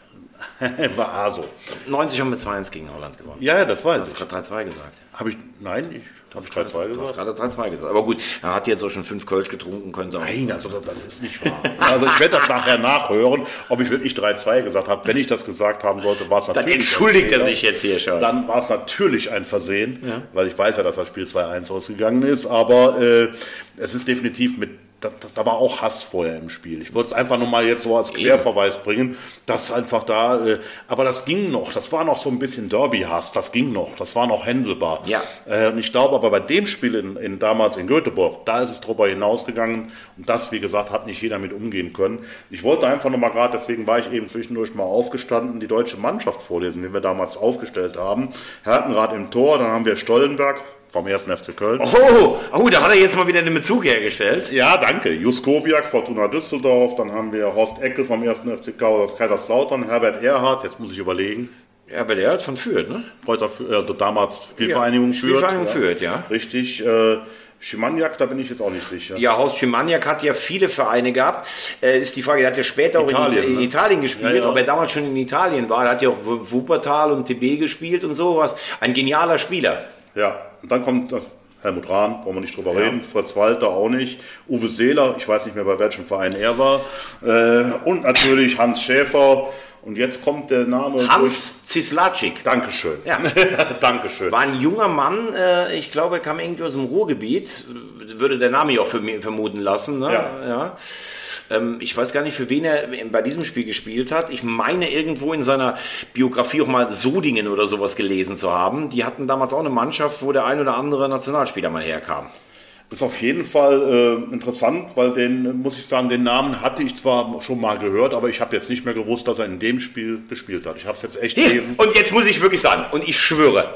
gesagt. War also. neunzig haben wir zwei eins gegen Holland gewonnen. Ja, ja, das weiß Du hast ich. gerade drei zwei gesagt. Habe ich, nein, ich habe drei zwei Du hast gesagt. gerade drei zwei gesagt. Aber gut, er hat jetzt auch schon fünf Kölsch getrunken, könnte auch Nein, also das, das ist nicht wahr. Also ich werde das nachher nachhören, ob ich wirklich drei zwei gesagt habe. Wenn ich das gesagt haben sollte, war es natürlich Dann entschuldigt ein er Fehler. sich jetzt hier schon. Dann war es natürlich ein Versehen, ja. Weil ich weiß ja, dass das Spiel zwei eins ausgegangen ist, aber äh, es ist definitiv mit Da, da war auch Hass vorher im Spiel. Ich wollte es einfach nur mal jetzt so als Querverweis bringen, dass einfach da, äh, aber das ging noch, das war noch so ein bisschen Derby-Hass, das ging noch, das war noch händelbar. Ja. Äh, und ich glaube aber bei dem Spiel in, in, damals in Göteborg, da ist es drüber hinausgegangen und das, wie gesagt, hat nicht jeder mit umgehen können. Ich wollte einfach nur mal gerade, deswegen war ich eben zwischendurch mal aufgestanden, die deutsche Mannschaft vorlesen, die wir damals aufgestellt haben. Hertenrath im Tor, dann haben wir Stollenberg vom ersten F C Köln. Oh, oh, da hat er jetzt mal wieder den Bezug hergestellt. Ja, danke. Juskowiak, Fortuna Düsseldorf, dann haben wir Horst Eckel vom ersten F C Kaiserslautern, Herbert Erhardt, jetzt muss ich überlegen. Herbert Erhardt von Fürth, ne? Heute äh, damals Spielvereinigung ja, Fürth. Spielvereinigung ja. Fürth, ja. Richtig. Äh, Schimaniak, da bin ich jetzt auch nicht sicher. Ja, Horst Schimaniak hat ja viele Vereine gehabt. Äh, ist die Frage, er hat ja später auch Italien, in, in ne? Italien gespielt, ja, ja. ob er damals schon in Italien war. Er hat ja auch Wuppertal und T B gespielt und sowas. Ein genialer Spieler. Ja, und dann kommt das Helmut Rahn, brauchen wir nicht drüber ja. reden, Fritz Walter auch nicht, Uwe Seeler, ich weiß nicht mehr, bei welchem Verein er war, äh, und natürlich Hans Schäfer. Und jetzt kommt der Name... Hans Zislacik. Dankeschön. Ja. Dankeschön. War ein junger Mann, äh, ich glaube, er kam irgendwie aus dem Ruhrgebiet, würde der Name ja auch für mich vermuten lassen. Ne? Ja. Ja. Ähm, ich weiß gar nicht, für wen er bei diesem Spiel gespielt hat. Ich meine, irgendwo in seiner Biografie auch mal Sodingen oder sowas gelesen zu haben. Die hatten damals auch eine Mannschaft, wo der ein oder andere Nationalspieler mal herkam. Ist auf jeden Fall äh, interessant, weil den, muss ich sagen, den Namen hatte ich zwar schon mal gehört, aber ich habe jetzt nicht mehr gewusst, dass er in dem Spiel gespielt hat. Ich habe es jetzt echt gelesen. Und jetzt muss ich wirklich sagen, und ich schwöre,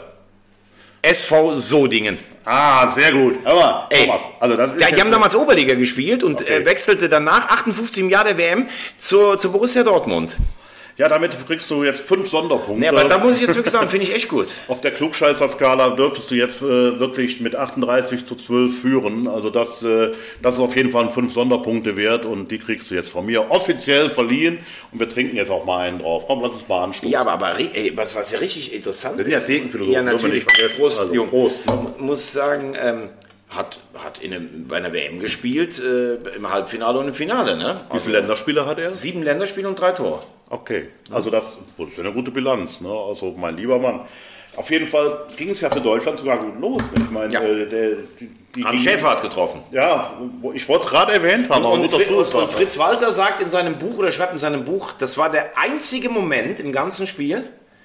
S V Sodingen. Ah, sehr gut. Aber, Ey, Thomas, also das ist ja, die haben damals Oberliga gespielt und Okay. äh, wechselte danach, achtundfünfzig im Jahr der W M, zur, zur Borussia Dortmund. Ja, damit kriegst du jetzt fünf Sonderpunkte. Nee, aber da muss ich jetzt wirklich sagen, finde ich echt gut. Auf der Klugscheißer-Skala dürftest du jetzt äh, wirklich mit achtunddreißig zu zwölf führen. Also das, äh, das ist auf jeden Fall ein fünf Sonderpunkte wert und die kriegst du jetzt von mir offiziell verliehen. Und wir trinken jetzt auch mal einen drauf. Komm, lass uns mal anstoßen. Ja, aber, aber ey, was, was ja richtig interessant Wir sind ja Thekenphilosophen. Ja, natürlich. Prost, also, Jung. Prost. Ne? Muss sagen, ähm, hat, hat in einem, bei einer W M gespielt, äh, im Halbfinale und im Finale. Ne? Wie viele Länderspiele hat er? Sieben Länderspiele und drei Tore. Okay, also das, das ist eine gute Bilanz. Ne? Also mein lieber Mann. Auf jeden Fall ging es ja für Deutschland sogar gut los. Ne? Ich meine, Ja. äh, der, die, die Hans Schäfer hat getroffen. Ja, wo- ich wollte es gerade erwähnt haben. aber Und, gut, dass Fri du es und, und sagst. Fritz Walter sagt in seinem Buch, oder schreibt in seinem Buch, das war der einzige Moment im ganzen Spiel,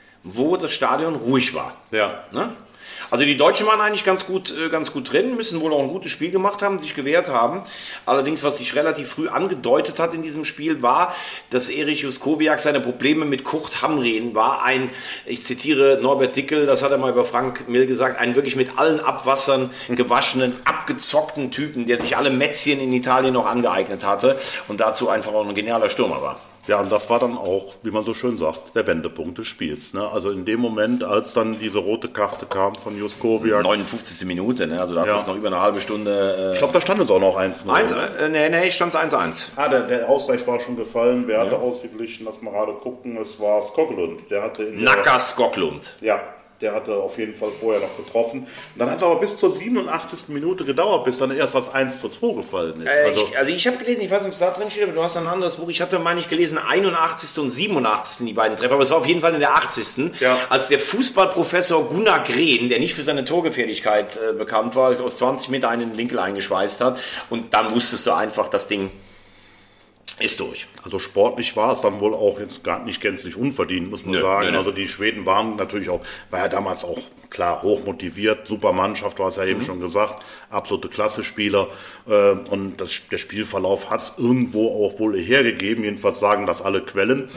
wo das Stadion ruhig war. Ja. Ne? Also die Deutschen waren eigentlich ganz gut, äh, ganz gut drin, müssen wohl auch ein gutes Spiel gemacht haben, sich gewehrt haben. Allerdings, was sich relativ früh angedeutet hat in diesem Spiel, war, dass Erich Juskowiak seine Probleme mit Kurt Hamrén war ein, ich zitiere Norbert Dickel, das hat er mal über Frank Mill gesagt, ein wirklich mit allen Abwassern gewaschenen, abgezockten Typen, der sich alle Mätzchen in Italien noch angeeignet hatte und dazu einfach auch ein genialer Stürmer war. Ja, und das war dann auch, wie man so schön sagt, der Wendepunkt des Spiels. Ne? Also in dem Moment, als dann diese rote Karte kam von Juskowiak. neunundfünfzigste Minute, ne? Also da hat Ja. es noch über eine halbe Stunde. Äh, Ich glaube, da stand es auch noch eins null. eins, äh, nee, nee, stand es eins eins. Ah, der, der Ausgleich war schon gefallen. Wer hatte ausgeglichen? Lass mal gerade gucken. Es war Skoglund. Der hatte in der- Nacker Skoglund. Ja, der hatte auf jeden Fall vorher noch getroffen. Und dann hat es aber bis zur siebenundachtzigsten Minute gedauert, bis dann erst das eins zu zwei gefallen ist. Äh, Also, ich, also ich habe gelesen, ich weiß nicht, ob es da drin steht, aber du hast ein anderes Buch. Ich hatte, meine ich, gelesen, einundachtzigsten und siebenundachtzigsten die beiden Treffer, aber es war auf jeden Fall in der achtzigsten Ja. Als der Fußballprofessor Gunnar Green, der nicht für seine Torgefährlichkeit äh, bekannt war, aus zwanzig Meter einen Winkel eingeschweißt hat. Und dann wusstest du einfach, das Ding ist durch. also sportlich war es dann wohl auch jetzt gar nicht gänzlich unverdient, muss man Nö, sagen. nö, nö. Also die Schweden waren natürlich auch, war ja damals auch klar hoch motiviert, super Mannschaft, du hast ja eben schon gesagt, absolute Klasse-Spieler. Äh, und das, der Spielverlauf hat es irgendwo auch wohl hergegeben, jedenfalls sagen das alle Quellen.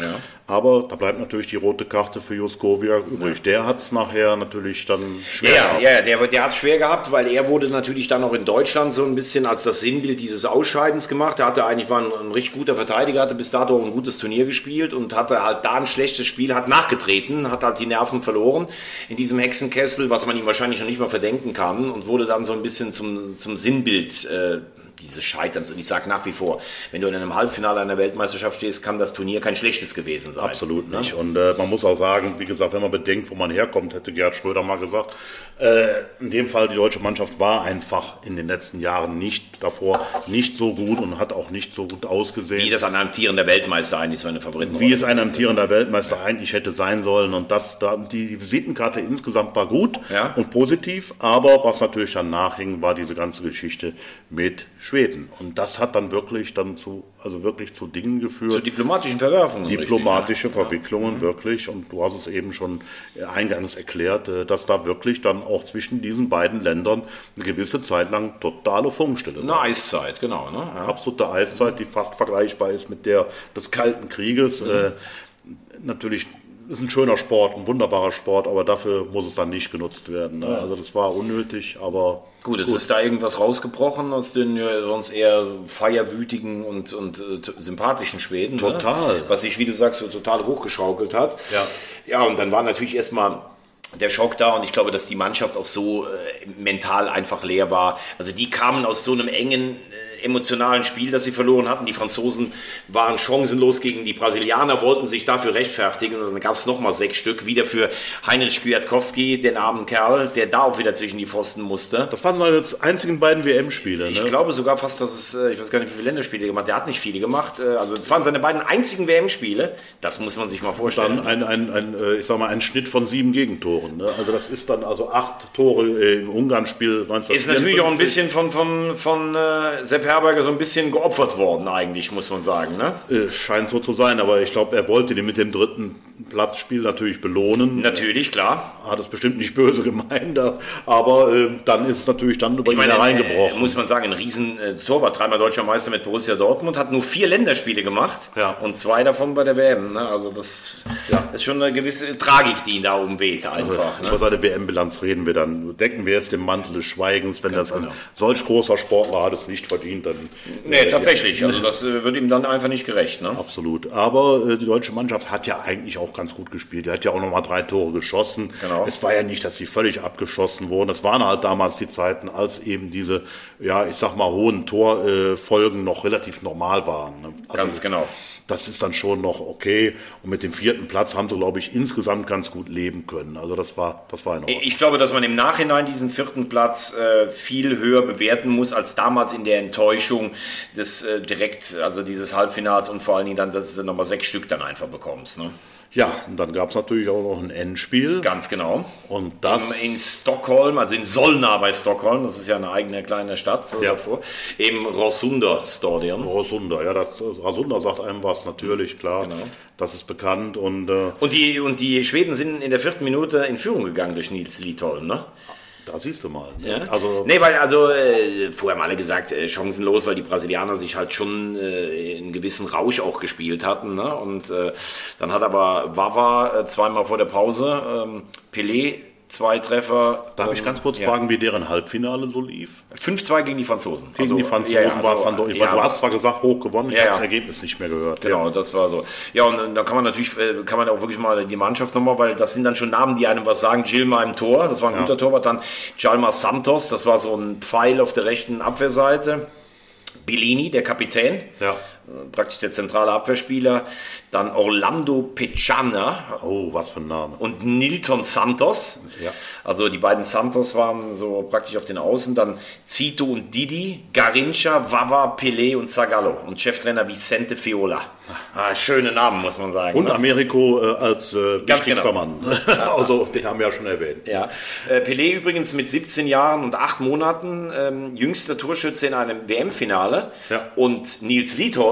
Aber da bleibt natürlich die rote Karte für Juskowiak übrig. Ja. Der hat es nachher natürlich dann schwer ja, gehabt. Ja, der, der hat es schwer gehabt, weil er wurde natürlich dann auch in Deutschland so ein bisschen als das Sinnbild dieses Ausscheidens gemacht. Er hatte eigentlich, war ein, ein richtig guter Verteidiger, hatte bis dato ein gutes Turnier gespielt und hatte halt da ein schlechtes Spiel, hat nachgetreten, hat halt die Nerven verloren in diesem Hexenkessel, was man ihm wahrscheinlich noch nicht mal verdenken kann, und wurde dann so ein bisschen zum, zum Sinnbild äh, dieses Scheiterns. Und ich sage nach wie vor, wenn du in einem Halbfinale einer Weltmeisterschaft stehst, kann das Turnier kein schlechtes gewesen sein. Absolut nicht. Ne? Und äh, man muss auch sagen, wie gesagt, wenn man bedenkt, wo man herkommt, hätte Gerhard Schröder mal gesagt, äh, in dem Fall, die deutsche Mannschaft war einfach in den letzten Jahren nicht davor nicht so gut und hat auch nicht so gut ausgesehen. Wie das ein amtierender Weltmeister eigentlich so eine Favoriten. Wie es ein amtierender Weltmeister eigentlich hätte sein sollen. Und das, da, die Visitenkarte insgesamt war gut ja. und positiv, aber was natürlich dann nachhing, war diese ganze Geschichte mit Schweden. Und das hat dann wirklich dann zu, also wirklich zu Dingen geführt. Zu diplomatischen Verwerfungen. Diplomatische richtig, Verwicklungen, ja. wirklich. Und du hast es eben schon eingangs erklärt, dass da wirklich dann auch zwischen diesen beiden Ländern eine gewisse Zeit lang totale Funkstille war. Eine Eiszeit, genau. Ne? Ja. Absolute Eiszeit, die fast vergleichbar ist mit der des Kalten Krieges. Mhm. Äh, natürlich ist ein schöner Sport, ein wunderbarer Sport, aber dafür muss es dann nicht genutzt werden. Ne? Ja. Also das war unnötig, aber... Gut, es Gut. ist da irgendwas rausgebrochen aus den äh, sonst eher feierwütigen und, und äh, t- sympathischen Schweden. Total. Ne? Was sich, wie du sagst, so total hochgeschaukelt hat. Ja, ja, und dann war natürlich erstmal der Schock da, und ich glaube, dass die Mannschaft auch so äh, mental einfach leer war. Also die kamen aus so einem engen, äh, emotionalen Spiel, das sie verloren hatten. Die Franzosen waren chancenlos gegen die Brasilianer, wollten sich dafür rechtfertigen, und dann gab es nochmal sechs Stück, wieder für Heinrich Kwiatkowski, den armen Kerl, der da auch wieder zwischen die Pfosten musste. Das waren seine einzigen beiden W M-Spiele. Ne? Ich glaube sogar fast, dass es, ich weiß gar nicht, wie viele Länderspiele gemacht, der hat nicht viele gemacht. Also es waren seine beiden einzigen W M-Spiele, das muss man sich mal vorstellen. Dann ein, ein, ein, ich sag mal, ein Schnitt von sieben Gegentoren. Ne? Also das ist dann also acht Tore im Ungarn-Spiel. Ist natürlich auch ein bisschen von, von, von äh, Sepp Herberger so ein bisschen geopfert worden eigentlich, muss man sagen. Ne? Äh, scheint so zu sein, aber ich glaube, er wollte den mit dem dritten Platzspiel natürlich belohnen. Natürlich, klar. Hat es bestimmt nicht böse gemeint, aber äh, dann ist es natürlich dann über ihn hereingebrochen. Äh, muss man sagen, ein riesen äh, Torwart, dreimal deutscher Meister mit Borussia Dortmund, hat nur vier Länderspiele gemacht, ja. und zwei davon bei der W M. Ne? Also das ja. ist schon eine gewisse Tragik, die ihn da umweht einfach. Also, ne? Über seine W M-Bilanz reden wir dann, decken wir jetzt den Mantel des Schweigens, wenn Ganz das genau. ein solch großer Sportler hat es nicht verdient, dann... Nee, äh, tatsächlich, ja. Also das äh, wird ihm dann einfach nicht gerecht. Ne? Absolut, aber äh, die deutsche Mannschaft hat ja eigentlich auch ganz gut gespielt, die hat ja auch nochmal drei Tore geschossen. Genau. Es war ja nicht, dass sie völlig abgeschossen wurden, es waren halt damals die Zeiten, als eben diese, ja, ich sag mal, hohen Torfolgen äh, noch relativ normal waren. Ne? Also, Ganz genau. Das ist dann schon noch okay. Und mit dem vierten Platz haben sie, glaube ich, insgesamt ganz gut leben können. Also das war, das war in Ordnung. Ich glaube, dass man im Nachhinein diesen vierten Platz äh, viel höher bewerten muss als damals in der Enttäuschung des äh, direkt, also dieses Halbfinals, und vor allen Dingen dann, dass du nochmal sechs Stück dann einfach bekommst. Ne? Ja, und dann gab es natürlich auch noch ein Endspiel. Ganz genau. Und das in, in Stockholm, also in Solna bei Stockholm, das ist ja eine eigene kleine Stadt, so ja. davor, im Rosunda Stadion. Rosunda, ja, das, Rosunda sagt einem was, natürlich, klar. Genau. Das ist bekannt. Und, äh, und, die, und die Schweden sind in der vierten Minute in Führung gegangen durch Nils Liedholm, ne? Da siehst du mal. Ne? Ja? Also, nee, weil also äh, vorher haben alle gesagt, äh, chancenlos, weil die Brasilianer sich halt schon äh, einen gewissen Rausch auch gespielt hatten. Ne? Und äh, dann hat aber Wawa äh, zweimal vor der Pause, ähm, Pelé zwei Treffer. Darf ich ganz kurz ja. fragen, wie deren Halbfinale so lief? fünf zwei gegen die Franzosen. Gegen also, die Franzosen ja, ja, war es also, dann doch. Ja, du hast zwar gesagt, hoch gewonnen, ich ja, habe das ja. Ergebnis nicht mehr gehört. Genau, ja. das war so. Ja, und da kann man natürlich, kann man auch wirklich mal die Mannschaft nochmal, weil das sind dann schon Namen, die einem was sagen. Gilma im Tor, das war ein ja. guter Torwart. Dann Chalmar Santos, das war so ein Pfeil auf der rechten Abwehrseite. Bellini, der Kapitän. Ja. Praktisch der zentrale Abwehrspieler. Dann Orlando Pechana. Oh, was für ein Name. Und Nilton Santos. Ja. Also die beiden Santos waren so praktisch auf den Außen. Dann Zito und Didi, Garincha, Wawa, Pelé und Zagallo. Und Cheftrainer Vicente Fiola. Ah, schöne Namen, muss man sagen. Und ne? Americo äh, als äh, Ganz wichtigster genau. Mann. Also, den haben wir ja schon erwähnt. Ja. Äh, Pelé übrigens mit siebzehn Jahren und acht Monaten ähm, jüngster Torschütze in einem W M-Finale. Ja. Und Nils Liedholm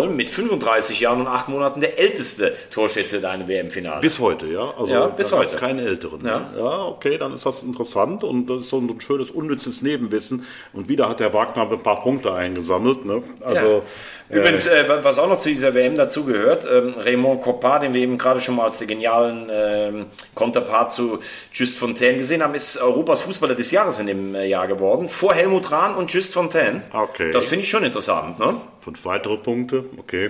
Lindholm mit fünfunddreißig Jahren und acht Monaten der älteste Torschütze in einem W M-Finale. Bis heute, ja? Also ja, bis heute. Keinen älteren. Ja. Ne? Ja, okay, dann ist das interessant und das ist so ein schönes, unnützes Nebenwissen. Und wieder hat der Wagner ein paar Punkte eingesammelt. Ne? Also, ja. Übrigens, äh, was auch noch zu dieser W M dazugehört, ähm, Raymond Kopa, den wir eben gerade schon mal als den genialen ähm, Konterpart zu Just Fontaine gesehen haben, ist Europas Fußballer des Jahres in dem äh, Jahr geworden. Vor Helmut Rahn und Just Fontaine. Okay. Das finde ich schon interessant, ne? Fünf weitere Punkte, okay.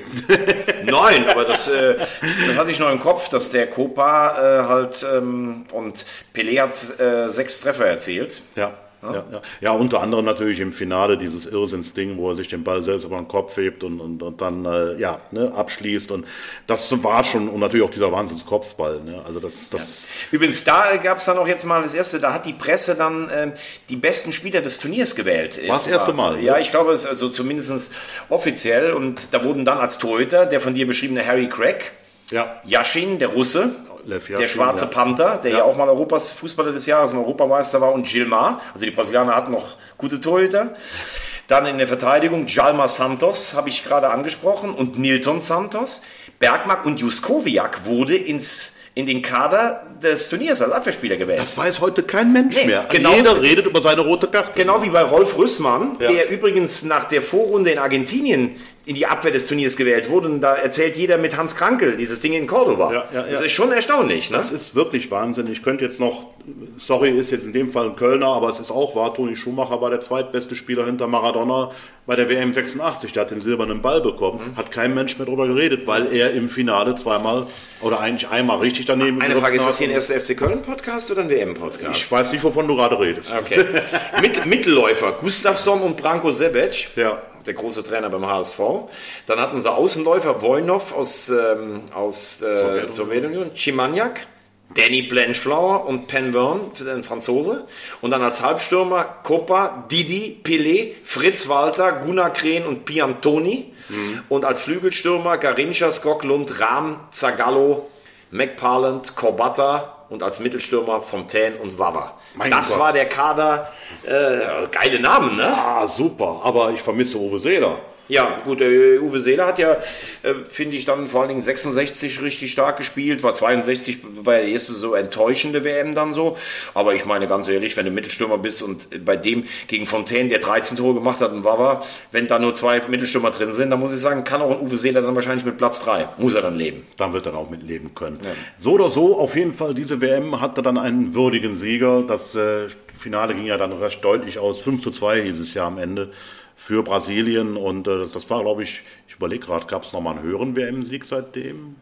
Nein, aber das, äh, das hatte ich noch im Kopf, dass der Kopa äh, halt ähm, und Pelé hat äh, sechs Treffer erzielt. Ja. Ja, ja. ja, unter anderem natürlich im Finale dieses Irrsinnsding, wo er sich den Ball selbst über den Kopf hebt und, und, und dann äh, ja, ne, abschließt. Und das war schon, und natürlich auch dieser Wahnsinnskopfball. Ne? Also das, das ja. Übrigens, da gab es dann auch jetzt mal das erste, da hat die Presse dann äh, die besten Spieler des Turniers gewählt. War das erste Mal? Ja, ich glaube, es also zumindest offiziell. Und da wurden dann als Torhüter der von dir beschriebene Harry Craig, ja. Yashin, der Russe, Yashin, der schwarze ja. Panther, der ja. ja auch mal Europas Fußballer des Jahres und Europameister war, und Gilmar, also die Brasilianer hatten noch gute Torhüter. Dann in der Verteidigung Djalma Santos, habe ich gerade angesprochen, und Nilton Santos. Bergmark und Juskowiak wurde ins, in den Kader des Turniers als Abwehrspieler gewählt. Das weiß heute kein Mensch nee, mehr. Genau, Jeder redet über seine rote Karte. Genau wie bei Rolf Rüssmann, ja. der übrigens nach der Vorrunde in Argentinien in die Abwehr des Turniers gewählt wurde. Und da erzählt jeder mit Hans Krankel dieses Ding in Cordoba. Ja, ja, ja. Das ist schon erstaunlich. Ne? Das ist wirklich Wahnsinn. Ich könnte jetzt noch, sorry, ist jetzt in dem Fall ein Kölner, aber es ist auch wahr, Toni Schumacher war der zweitbeste Spieler hinter Maradona bei der W M sechsundachtzig. Der hat den silbernen Ball bekommen. Mhm. Hat kein Mensch mehr darüber geredet, weil er im Finale zweimal oder eigentlich einmal richtig daneben Eine Frage, ist das hier ein erster F C Köln-Podcast oder ein W M-Podcast? Ich weiß nicht, wovon du gerade redest. Okay. Mit, Mittelläufer, Gustafsson und Branko Sebec. Ja. Der große Trainer beim H S V. Dann hatten sie Außenläufer Wojnov aus, ähm, aus äh, Sowjetunion, Chimaniak, Danny Blanchflower und Penvern für den Franzose. Und dann als Halbstürmer Kopa, Didi, Pelé, Fritz Walter, Gunnar Kren und Piantoni. Mhm. Und als Flügelstürmer Garincha, Skoglund, Rahm, Zagallo, McParland, Corbata und als Mittelstürmer Fontaine und Wawa. Mein das Gott. War der Kader. Äh, geile Namen, ne? Ah, super. Aber ich vermisse Uwe Seeler. Ja, gut, äh, Uwe Seeler hat ja, äh, finde ich, dann vor allen Dingen sechsundsechzig richtig stark gespielt, war zweiundsechzig, war der erste so enttäuschende W M dann so, aber ich meine ganz ehrlich, wenn du Mittelstürmer bist und bei dem gegen Fontaine, der dreizehn Tore gemacht hat und Wawa, wenn da nur zwei Mittelstürmer drin sind, dann muss ich sagen, kann auch ein Uwe Seeler dann wahrscheinlich mit Platz drei, muss er dann leben. Dann wird er auch mitleben können. Ja. So oder so, auf jeden Fall, diese W M hatte dann einen würdigen Sieger, das äh, Finale ging ja dann recht deutlich aus, fünf zu zwei hieß es ja am Ende für Brasilien, und äh, das war, glaube ich, ich überlege gerade, gab es nochmal einen höheren W M-Sieg seitdem?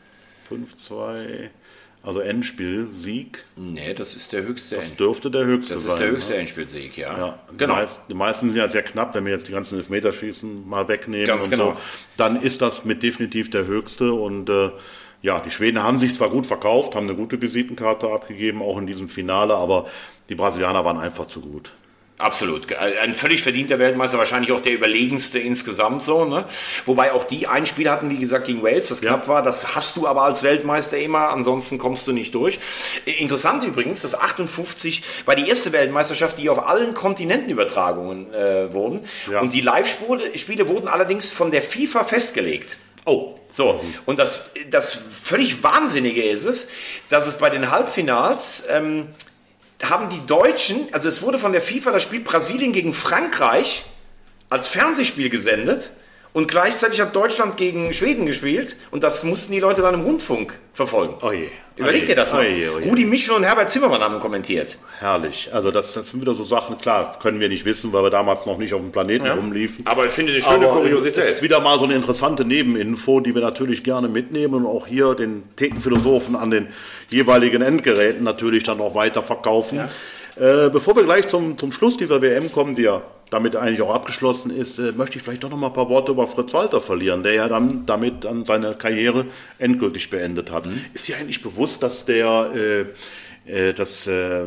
fünf zwei, also Endspiel-Sieg. Nee, das ist der höchste. Das dürfte der höchste sein. Das ist der höchste ne? Endspielsieg, ja. ja genau. Die, meist, die meisten sind ja sehr knapp, wenn wir jetzt die ganzen Elfmeterschießen mal wegnehmen. Ganz und genau. so, dann ist das mit definitiv der höchste, und äh, ja, die Schweden haben sich zwar gut verkauft, haben eine gute Visitenkarte abgegeben, auch in diesem Finale, aber die Brasilianer waren einfach zu gut. Absolut. Ein völlig verdienter Weltmeister, wahrscheinlich auch der überlegenste insgesamt so, ne? Wobei auch die ein Spiel hatten, wie gesagt, gegen Wales, das knapp ja. war. Das hast du aber als Weltmeister immer, ansonsten kommst du nicht durch. Interessant übrigens, dass achtundfünfzig war die erste Weltmeisterschaft, die auf allen Kontinenten Übertragungen äh, wurden. Ja. Und die Live-Spiele wurden allerdings von der FIFA festgelegt. Oh, so. Und das, das völlig Wahnsinnige ist es, dass es bei den Halbfinals ähm, haben die Deutschen, also es wurde von der FIFA das Spiel Brasilien gegen Frankreich als Fernsehspiel gesendet und gleichzeitig hat Deutschland gegen Schweden gespielt und das mussten die Leute dann im Rundfunk verfolgen. Oh je. Überleg dir das mal. Oh je, oh je. Rudi Michel und Herbert Zimmermann haben kommentiert. Herrlich. Also das, das sind wieder so Sachen, klar, können wir nicht wissen, weil wir damals noch nicht auf dem Planeten ja. rumliefen. Aber ich finde eine schöne Aber Kuriosität. Es ist wieder mal so eine interessante Nebeninfo, die wir natürlich gerne mitnehmen und auch hier den Thekenphilosophen an den jeweiligen Endgeräten natürlich dann auch weiter verkaufen. Ja. Äh, bevor wir gleich zum, zum Schluss dieser W M kommen, die ja damit eigentlich auch abgeschlossen ist, äh, möchte ich vielleicht doch noch mal ein paar Worte über Fritz Walter verlieren, der ja dann damit dann seine Karriere endgültig beendet hat. Mhm. Ist dir eigentlich bewusst, dass der äh, dass äh,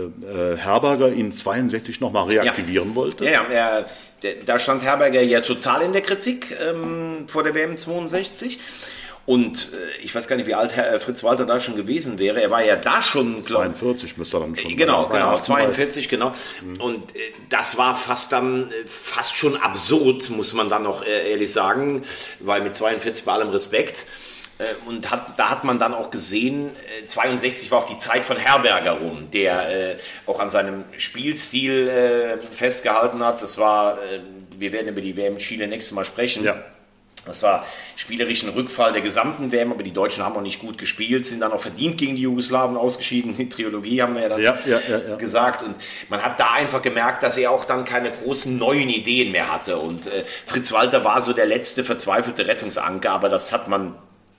äh, Herberger ihn zweiundsechzig noch mal reaktivieren ja. wollte? Ja, ja, er, der, da stand Herberger ja total in der Kritik ähm, vor der W M zweiundsechzig. Und äh, ich weiß gar nicht, wie alt Herr Fritz Walter da schon gewesen wäre. Er war ja da schon, glaub, zweiundvierzig müsste er dann schon. Genau, genau, zweiundvierzig, genau. Mhm. Und äh, das war fast dann, äh, fast schon absurd, muss man dann noch äh, ehrlich sagen, weil mit zweiundvierzig bei allem Respekt. Und hat, da hat man dann auch gesehen, zweiundsechzig war auch die Zeit von Herberger rum, der äh, auch an seinem Spielstil äh, festgehalten hat. Das war, äh, wir werden über die W M in Chile nächstes Mal sprechen. Ja. Das war spielerisch ein Rückfall der gesamten W M, aber die Deutschen haben auch nicht gut gespielt, sind dann auch verdient gegen die Jugoslawen ausgeschieden. Die Trilogie haben wir ja dann ja, ja, ja, ja. gesagt. Und man hat da einfach gemerkt, dass er auch dann keine großen neuen Ideen mehr hatte. Und äh, Fritz Walter war so der letzte verzweifelte Rettungsanker, aber das hat man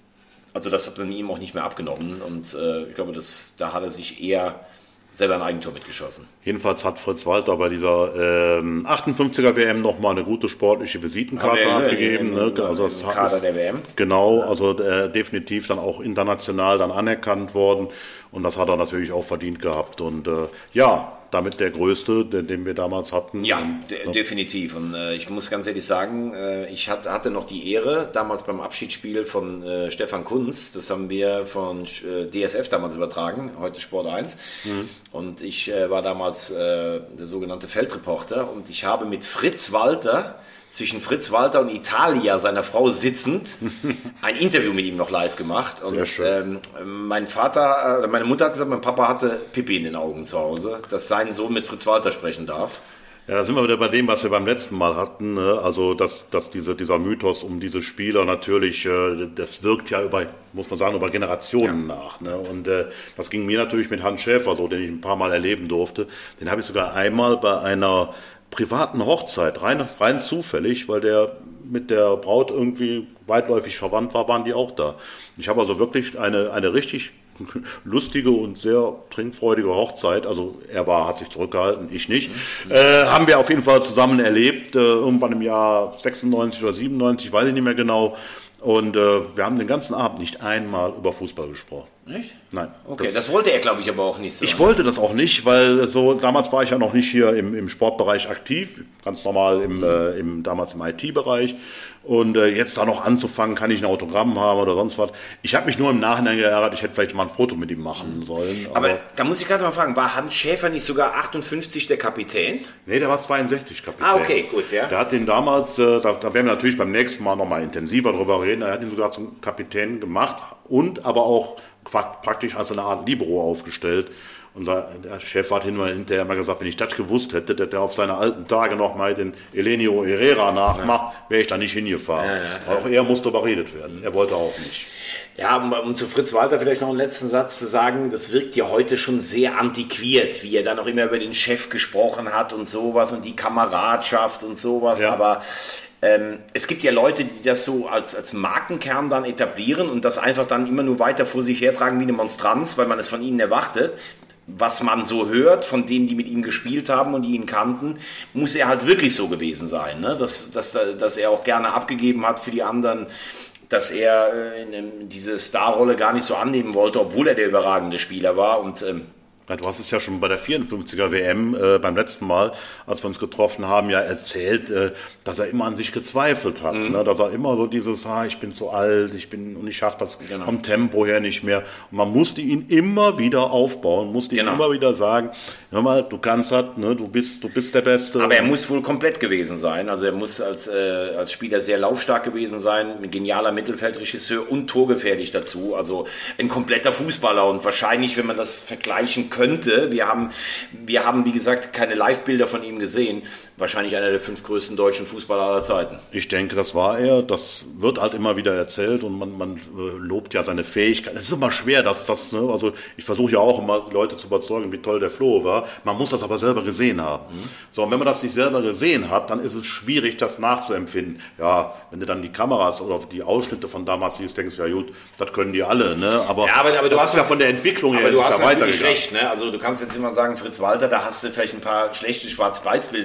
Also das hat man ihm auch nicht mehr abgenommen und äh, ich glaube, das, da hat er sich eher selber ein Eigentor mitgeschossen. Jedenfalls hat Fritz Walter bei dieser ähm, achtundfünfziger W M nochmal eine gute sportliche Visitenkarte ja, abgegeben. In, in, ne? Also das im Kader ist, der W M. Genau, also äh, definitiv dann auch international dann anerkannt worden und das hat er natürlich auch verdient gehabt und äh, ja, damit der größte, den, den wir damals hatten. Ja, de- ja. definitiv. Und äh, ich muss ganz ehrlich sagen, äh, ich hat, hatte noch die Ehre, damals beim Abschiedsspiel von äh, Stefan Kunz, das haben wir von äh, D S F damals übertragen, heute Sport eins. Mhm. Und ich äh, war damals äh, der sogenannte Feldreporter und ich habe mit Fritz Walter, zwischen Fritz Walter und Italia, seiner Frau sitzend, ein Interview mit ihm noch live gemacht. Und, Sehr schön. Ähm, mein Vater, äh, meine Mutter hat gesagt, mein Papa hatte Pipi in den Augen zu Hause, dass sein Sohn mit Fritz Walter sprechen darf. Ja, da sind wir wieder bei dem, was wir beim letzten Mal hatten. Ne? Also, dass, dass diese, dieser Mythos um diese Spieler natürlich, äh, das wirkt ja über, muss man sagen, über Generationen ja. nach. Ne? Und äh, das ging mir natürlich mit Hans Schäfer so, den ich ein paar Mal erleben durfte. Den habe ich sogar einmal bei einer privaten Hochzeit, rein, rein zufällig, weil der mit der Braut irgendwie weitläufig verwandt war, waren die auch da. Ich habe also wirklich eine, eine richtig lustige und sehr trinkfreudige Hochzeit, also er war, hat sich zurückgehalten, ich nicht, mhm. äh, haben wir auf jeden Fall zusammen erlebt, äh, irgendwann im Jahr sechsundneunzig oder siebenundneunzig, weiß ich nicht mehr genau. Und äh, wir haben den ganzen Abend nicht einmal über Fußball gesprochen. Echt? Nein. Okay, das, das wollte er, glaube ich, aber auch nicht so. Ich wollte das auch nicht, weil so damals war ich ja noch nicht hier im, im Sportbereich aktiv, ganz normal im, äh, im damals im I T-Bereich. Und äh, jetzt da noch anzufangen, kann ich ein Autogramm haben oder sonst was. Ich habe mich nur im Nachhinein geärgert, ich hätte vielleicht mal ein Foto mit ihm machen sollen. Aber, aber da muss ich gerade mal fragen, war Hans Schäfer nicht sogar achtundfünfzig der Kapitän? Nee, der war zweiundsechzig Kapitän. Ah, okay, gut, ja. Der hat den damals, äh, da, da werden wir natürlich beim nächsten Mal nochmal intensiver drüber reden, er hat ihn sogar zum Kapitän gemacht und aber auch praktisch als eine Art Libero aufgestellt. Und der Chef hat hinterher mal gesagt, wenn ich das gewusst hätte, dass der auf seine alten Tage noch mal den Elenio Herrera nachmacht, wäre ich da nicht hingefahren. Ja, ja, ja. Auch er musste überredet werden. Er wollte auch nicht. Ja, um, um zu Fritz Walter vielleicht noch einen letzten Satz zu sagen, das wirkt ja heute schon sehr antiquiert, wie er dann auch immer über den Chef gesprochen hat und sowas und die Kameradschaft und sowas, ja. aber Ähm, es gibt ja Leute, die das so als, als Markenkern dann etablieren und das einfach dann immer nur weiter vor sich hertragen wie eine Monstranz, weil man es von ihnen erwartet. Was man so hört von denen, die mit ihm gespielt haben und die ihn kannten, muss er halt wirklich so gewesen sein, ne? dass, dass, dass er auch gerne abgegeben hat für die anderen, dass er äh, diese Starrolle gar nicht so annehmen wollte, obwohl er der überragende Spieler war und ähm, du hast es ja schon bei der vierundfünfziger W M äh, beim letzten Mal, als wir uns getroffen haben, ja erzählt, äh, dass er immer an sich gezweifelt hat. Mhm. Ne? Dass er immer so dieses, ah, ich bin zu alt, ich bin und ich schaffe das genau. vom Tempo her nicht mehr. Und man musste ihn immer wieder aufbauen, musste genau. ihm immer wieder sagen, hör mal, du kannst das, ne? du bist, du bist der Beste. Aber er muss wohl komplett gewesen sein. Also er muss als, äh, als Spieler sehr laufstark gewesen sein, ein genialer Mittelfeldregisseur und torgefährlich dazu. Also ein kompletter Fußballer und wahrscheinlich, wenn man das vergleichen könnte, könnte. Wir haben, wir haben, wie gesagt, keine Live-Bilder von ihm gesehen. Wahrscheinlich einer der fünf größten deutschen Fußballer aller Zeiten. Ich denke, das war er. Das wird halt immer wieder erzählt und man, man äh, lobt ja seine Fähigkeit. Es ist immer schwer, dass das, ne? Also ich versuche ja auch immer Leute zu überzeugen, wie toll der Flo war. Man muss das aber selber gesehen haben. Mhm. So, und wenn man das nicht selber gesehen hat, dann ist es schwierig, das nachzuempfinden. Ja, wenn du dann die Kameras oder die Ausschnitte von damals siehst, denkst du, ja gut, das können die alle, ne? Aber, ja, aber, aber du hast ja von der Entwicklung her aber du ist hast ja natürlich recht, ne? Also du kannst jetzt immer sagen, Fritz Walter, da hast du vielleicht ein paar schlechte Schwarz-Weiß-Bilder gesehen.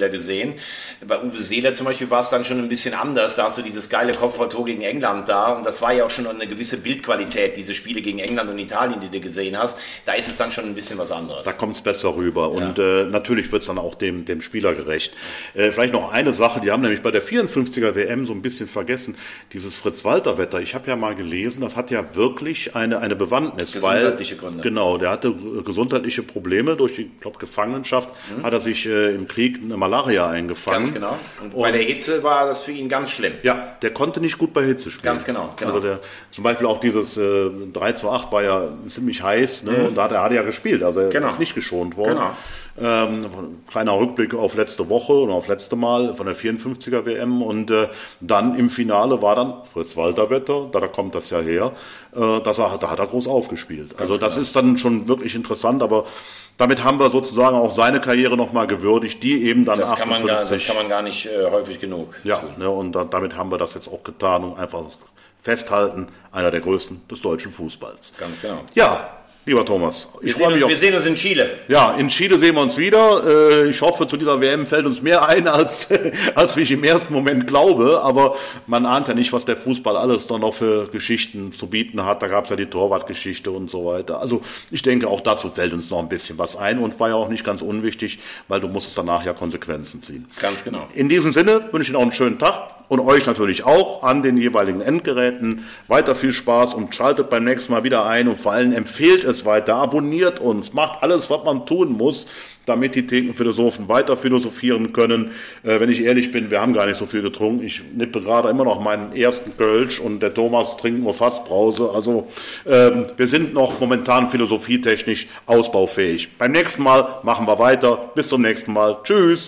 gesehen. Bei Uwe Seeler zum Beispiel war es dann schon ein bisschen anders. Da hast du dieses geile Kopfballtor gegen England da und das war ja auch schon eine gewisse Bildqualität, diese Spiele gegen England und Italien, die du gesehen hast. Da ist es dann schon ein bisschen was anderes. Da kommt es besser rüber ja. und äh, natürlich wird es dann auch dem, dem Spieler gerecht. Äh, vielleicht noch eine Sache, die haben nämlich bei der vierundfünfziger W M so ein bisschen vergessen, dieses Fritz-Walter-Wetter. Ich habe ja mal gelesen, das hat ja wirklich eine, eine Bewandtnis. Gesundheitliche weil, Gründe. Genau, der hatte gesundheitliche Probleme durch die, ich glaube, Gefangenschaft, mhm. hat er sich äh, im Krieg eine Malaria eingefangen. Ganz genau. Und, und bei der Hitze war das für ihn ganz schlimm. Ja, der konnte nicht gut bei Hitze spielen. Ganz genau. genau. Also der, zum Beispiel auch dieses äh, drei zu acht war ja ziemlich heiß, ne? Mhm. Und da hat er, hat er ja gespielt, also er genau. ist nicht geschont worden. Genau. Ähm, kleiner Rückblick auf letzte Woche oder auf letzte Mal von der vierundfünfziger W M und äh, dann im Finale war dann Fritz-Walter-Wetter, da, da kommt das ja her, äh, dass er, da hat er groß aufgespielt. Ganz also das klar. ist dann schon wirklich interessant, aber damit haben wir sozusagen auch seine Karriere nochmal gewürdigt, die eben dann das achtundfünfzig... Kann man gar, das kann man gar nicht äh, häufig genug. Ja, ne, und da, damit haben wir das jetzt auch getan und einfach festhalten, einer der größten des deutschen Fußballs. Ganz genau. Ja, lieber Thomas, ich wir, sehen uns, wir sehen uns in Chile. Ja, in Chile sehen wir uns wieder. Ich hoffe, zu dieser W M fällt uns mehr ein, als, als wie ich im ersten Moment glaube. Aber man ahnt ja nicht, was der Fußball alles dann noch für Geschichten zu bieten hat. Da gab es ja die Torwartgeschichte und so weiter. Also ich denke, auch dazu fällt uns noch ein bisschen was ein. Und war ja auch nicht ganz unwichtig, weil du musstest danach ja Konsequenzen ziehen. Ganz genau. In diesem Sinne wünsche ich Ihnen auch einen schönen Tag. Und euch natürlich auch an den jeweiligen Endgeräten. Weiter viel Spaß und schaltet beim nächsten Mal wieder ein und vor allem empfehlt es weiter, abonniert uns, macht alles, was man tun muss, damit die Thekenphilosophen weiter philosophieren können. Äh, wenn ich ehrlich bin, wir haben gar nicht so viel getrunken. Ich nippe gerade immer noch meinen ersten Kölsch und der Thomas trinkt nur Fassbrause. Also ähm, wir sind noch momentan philosophietechnisch ausbaufähig. Beim nächsten Mal machen wir weiter. Bis zum nächsten Mal. Tschüss.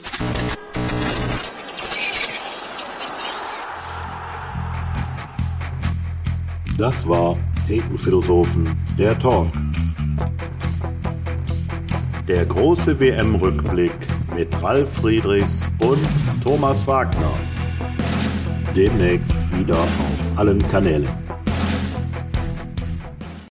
Das war Thekenphilosophen, der Talk. Der große W M-Rückblick mit Ralf Friedrichs und Thomas Wagner. Demnächst wieder auf allen Kanälen.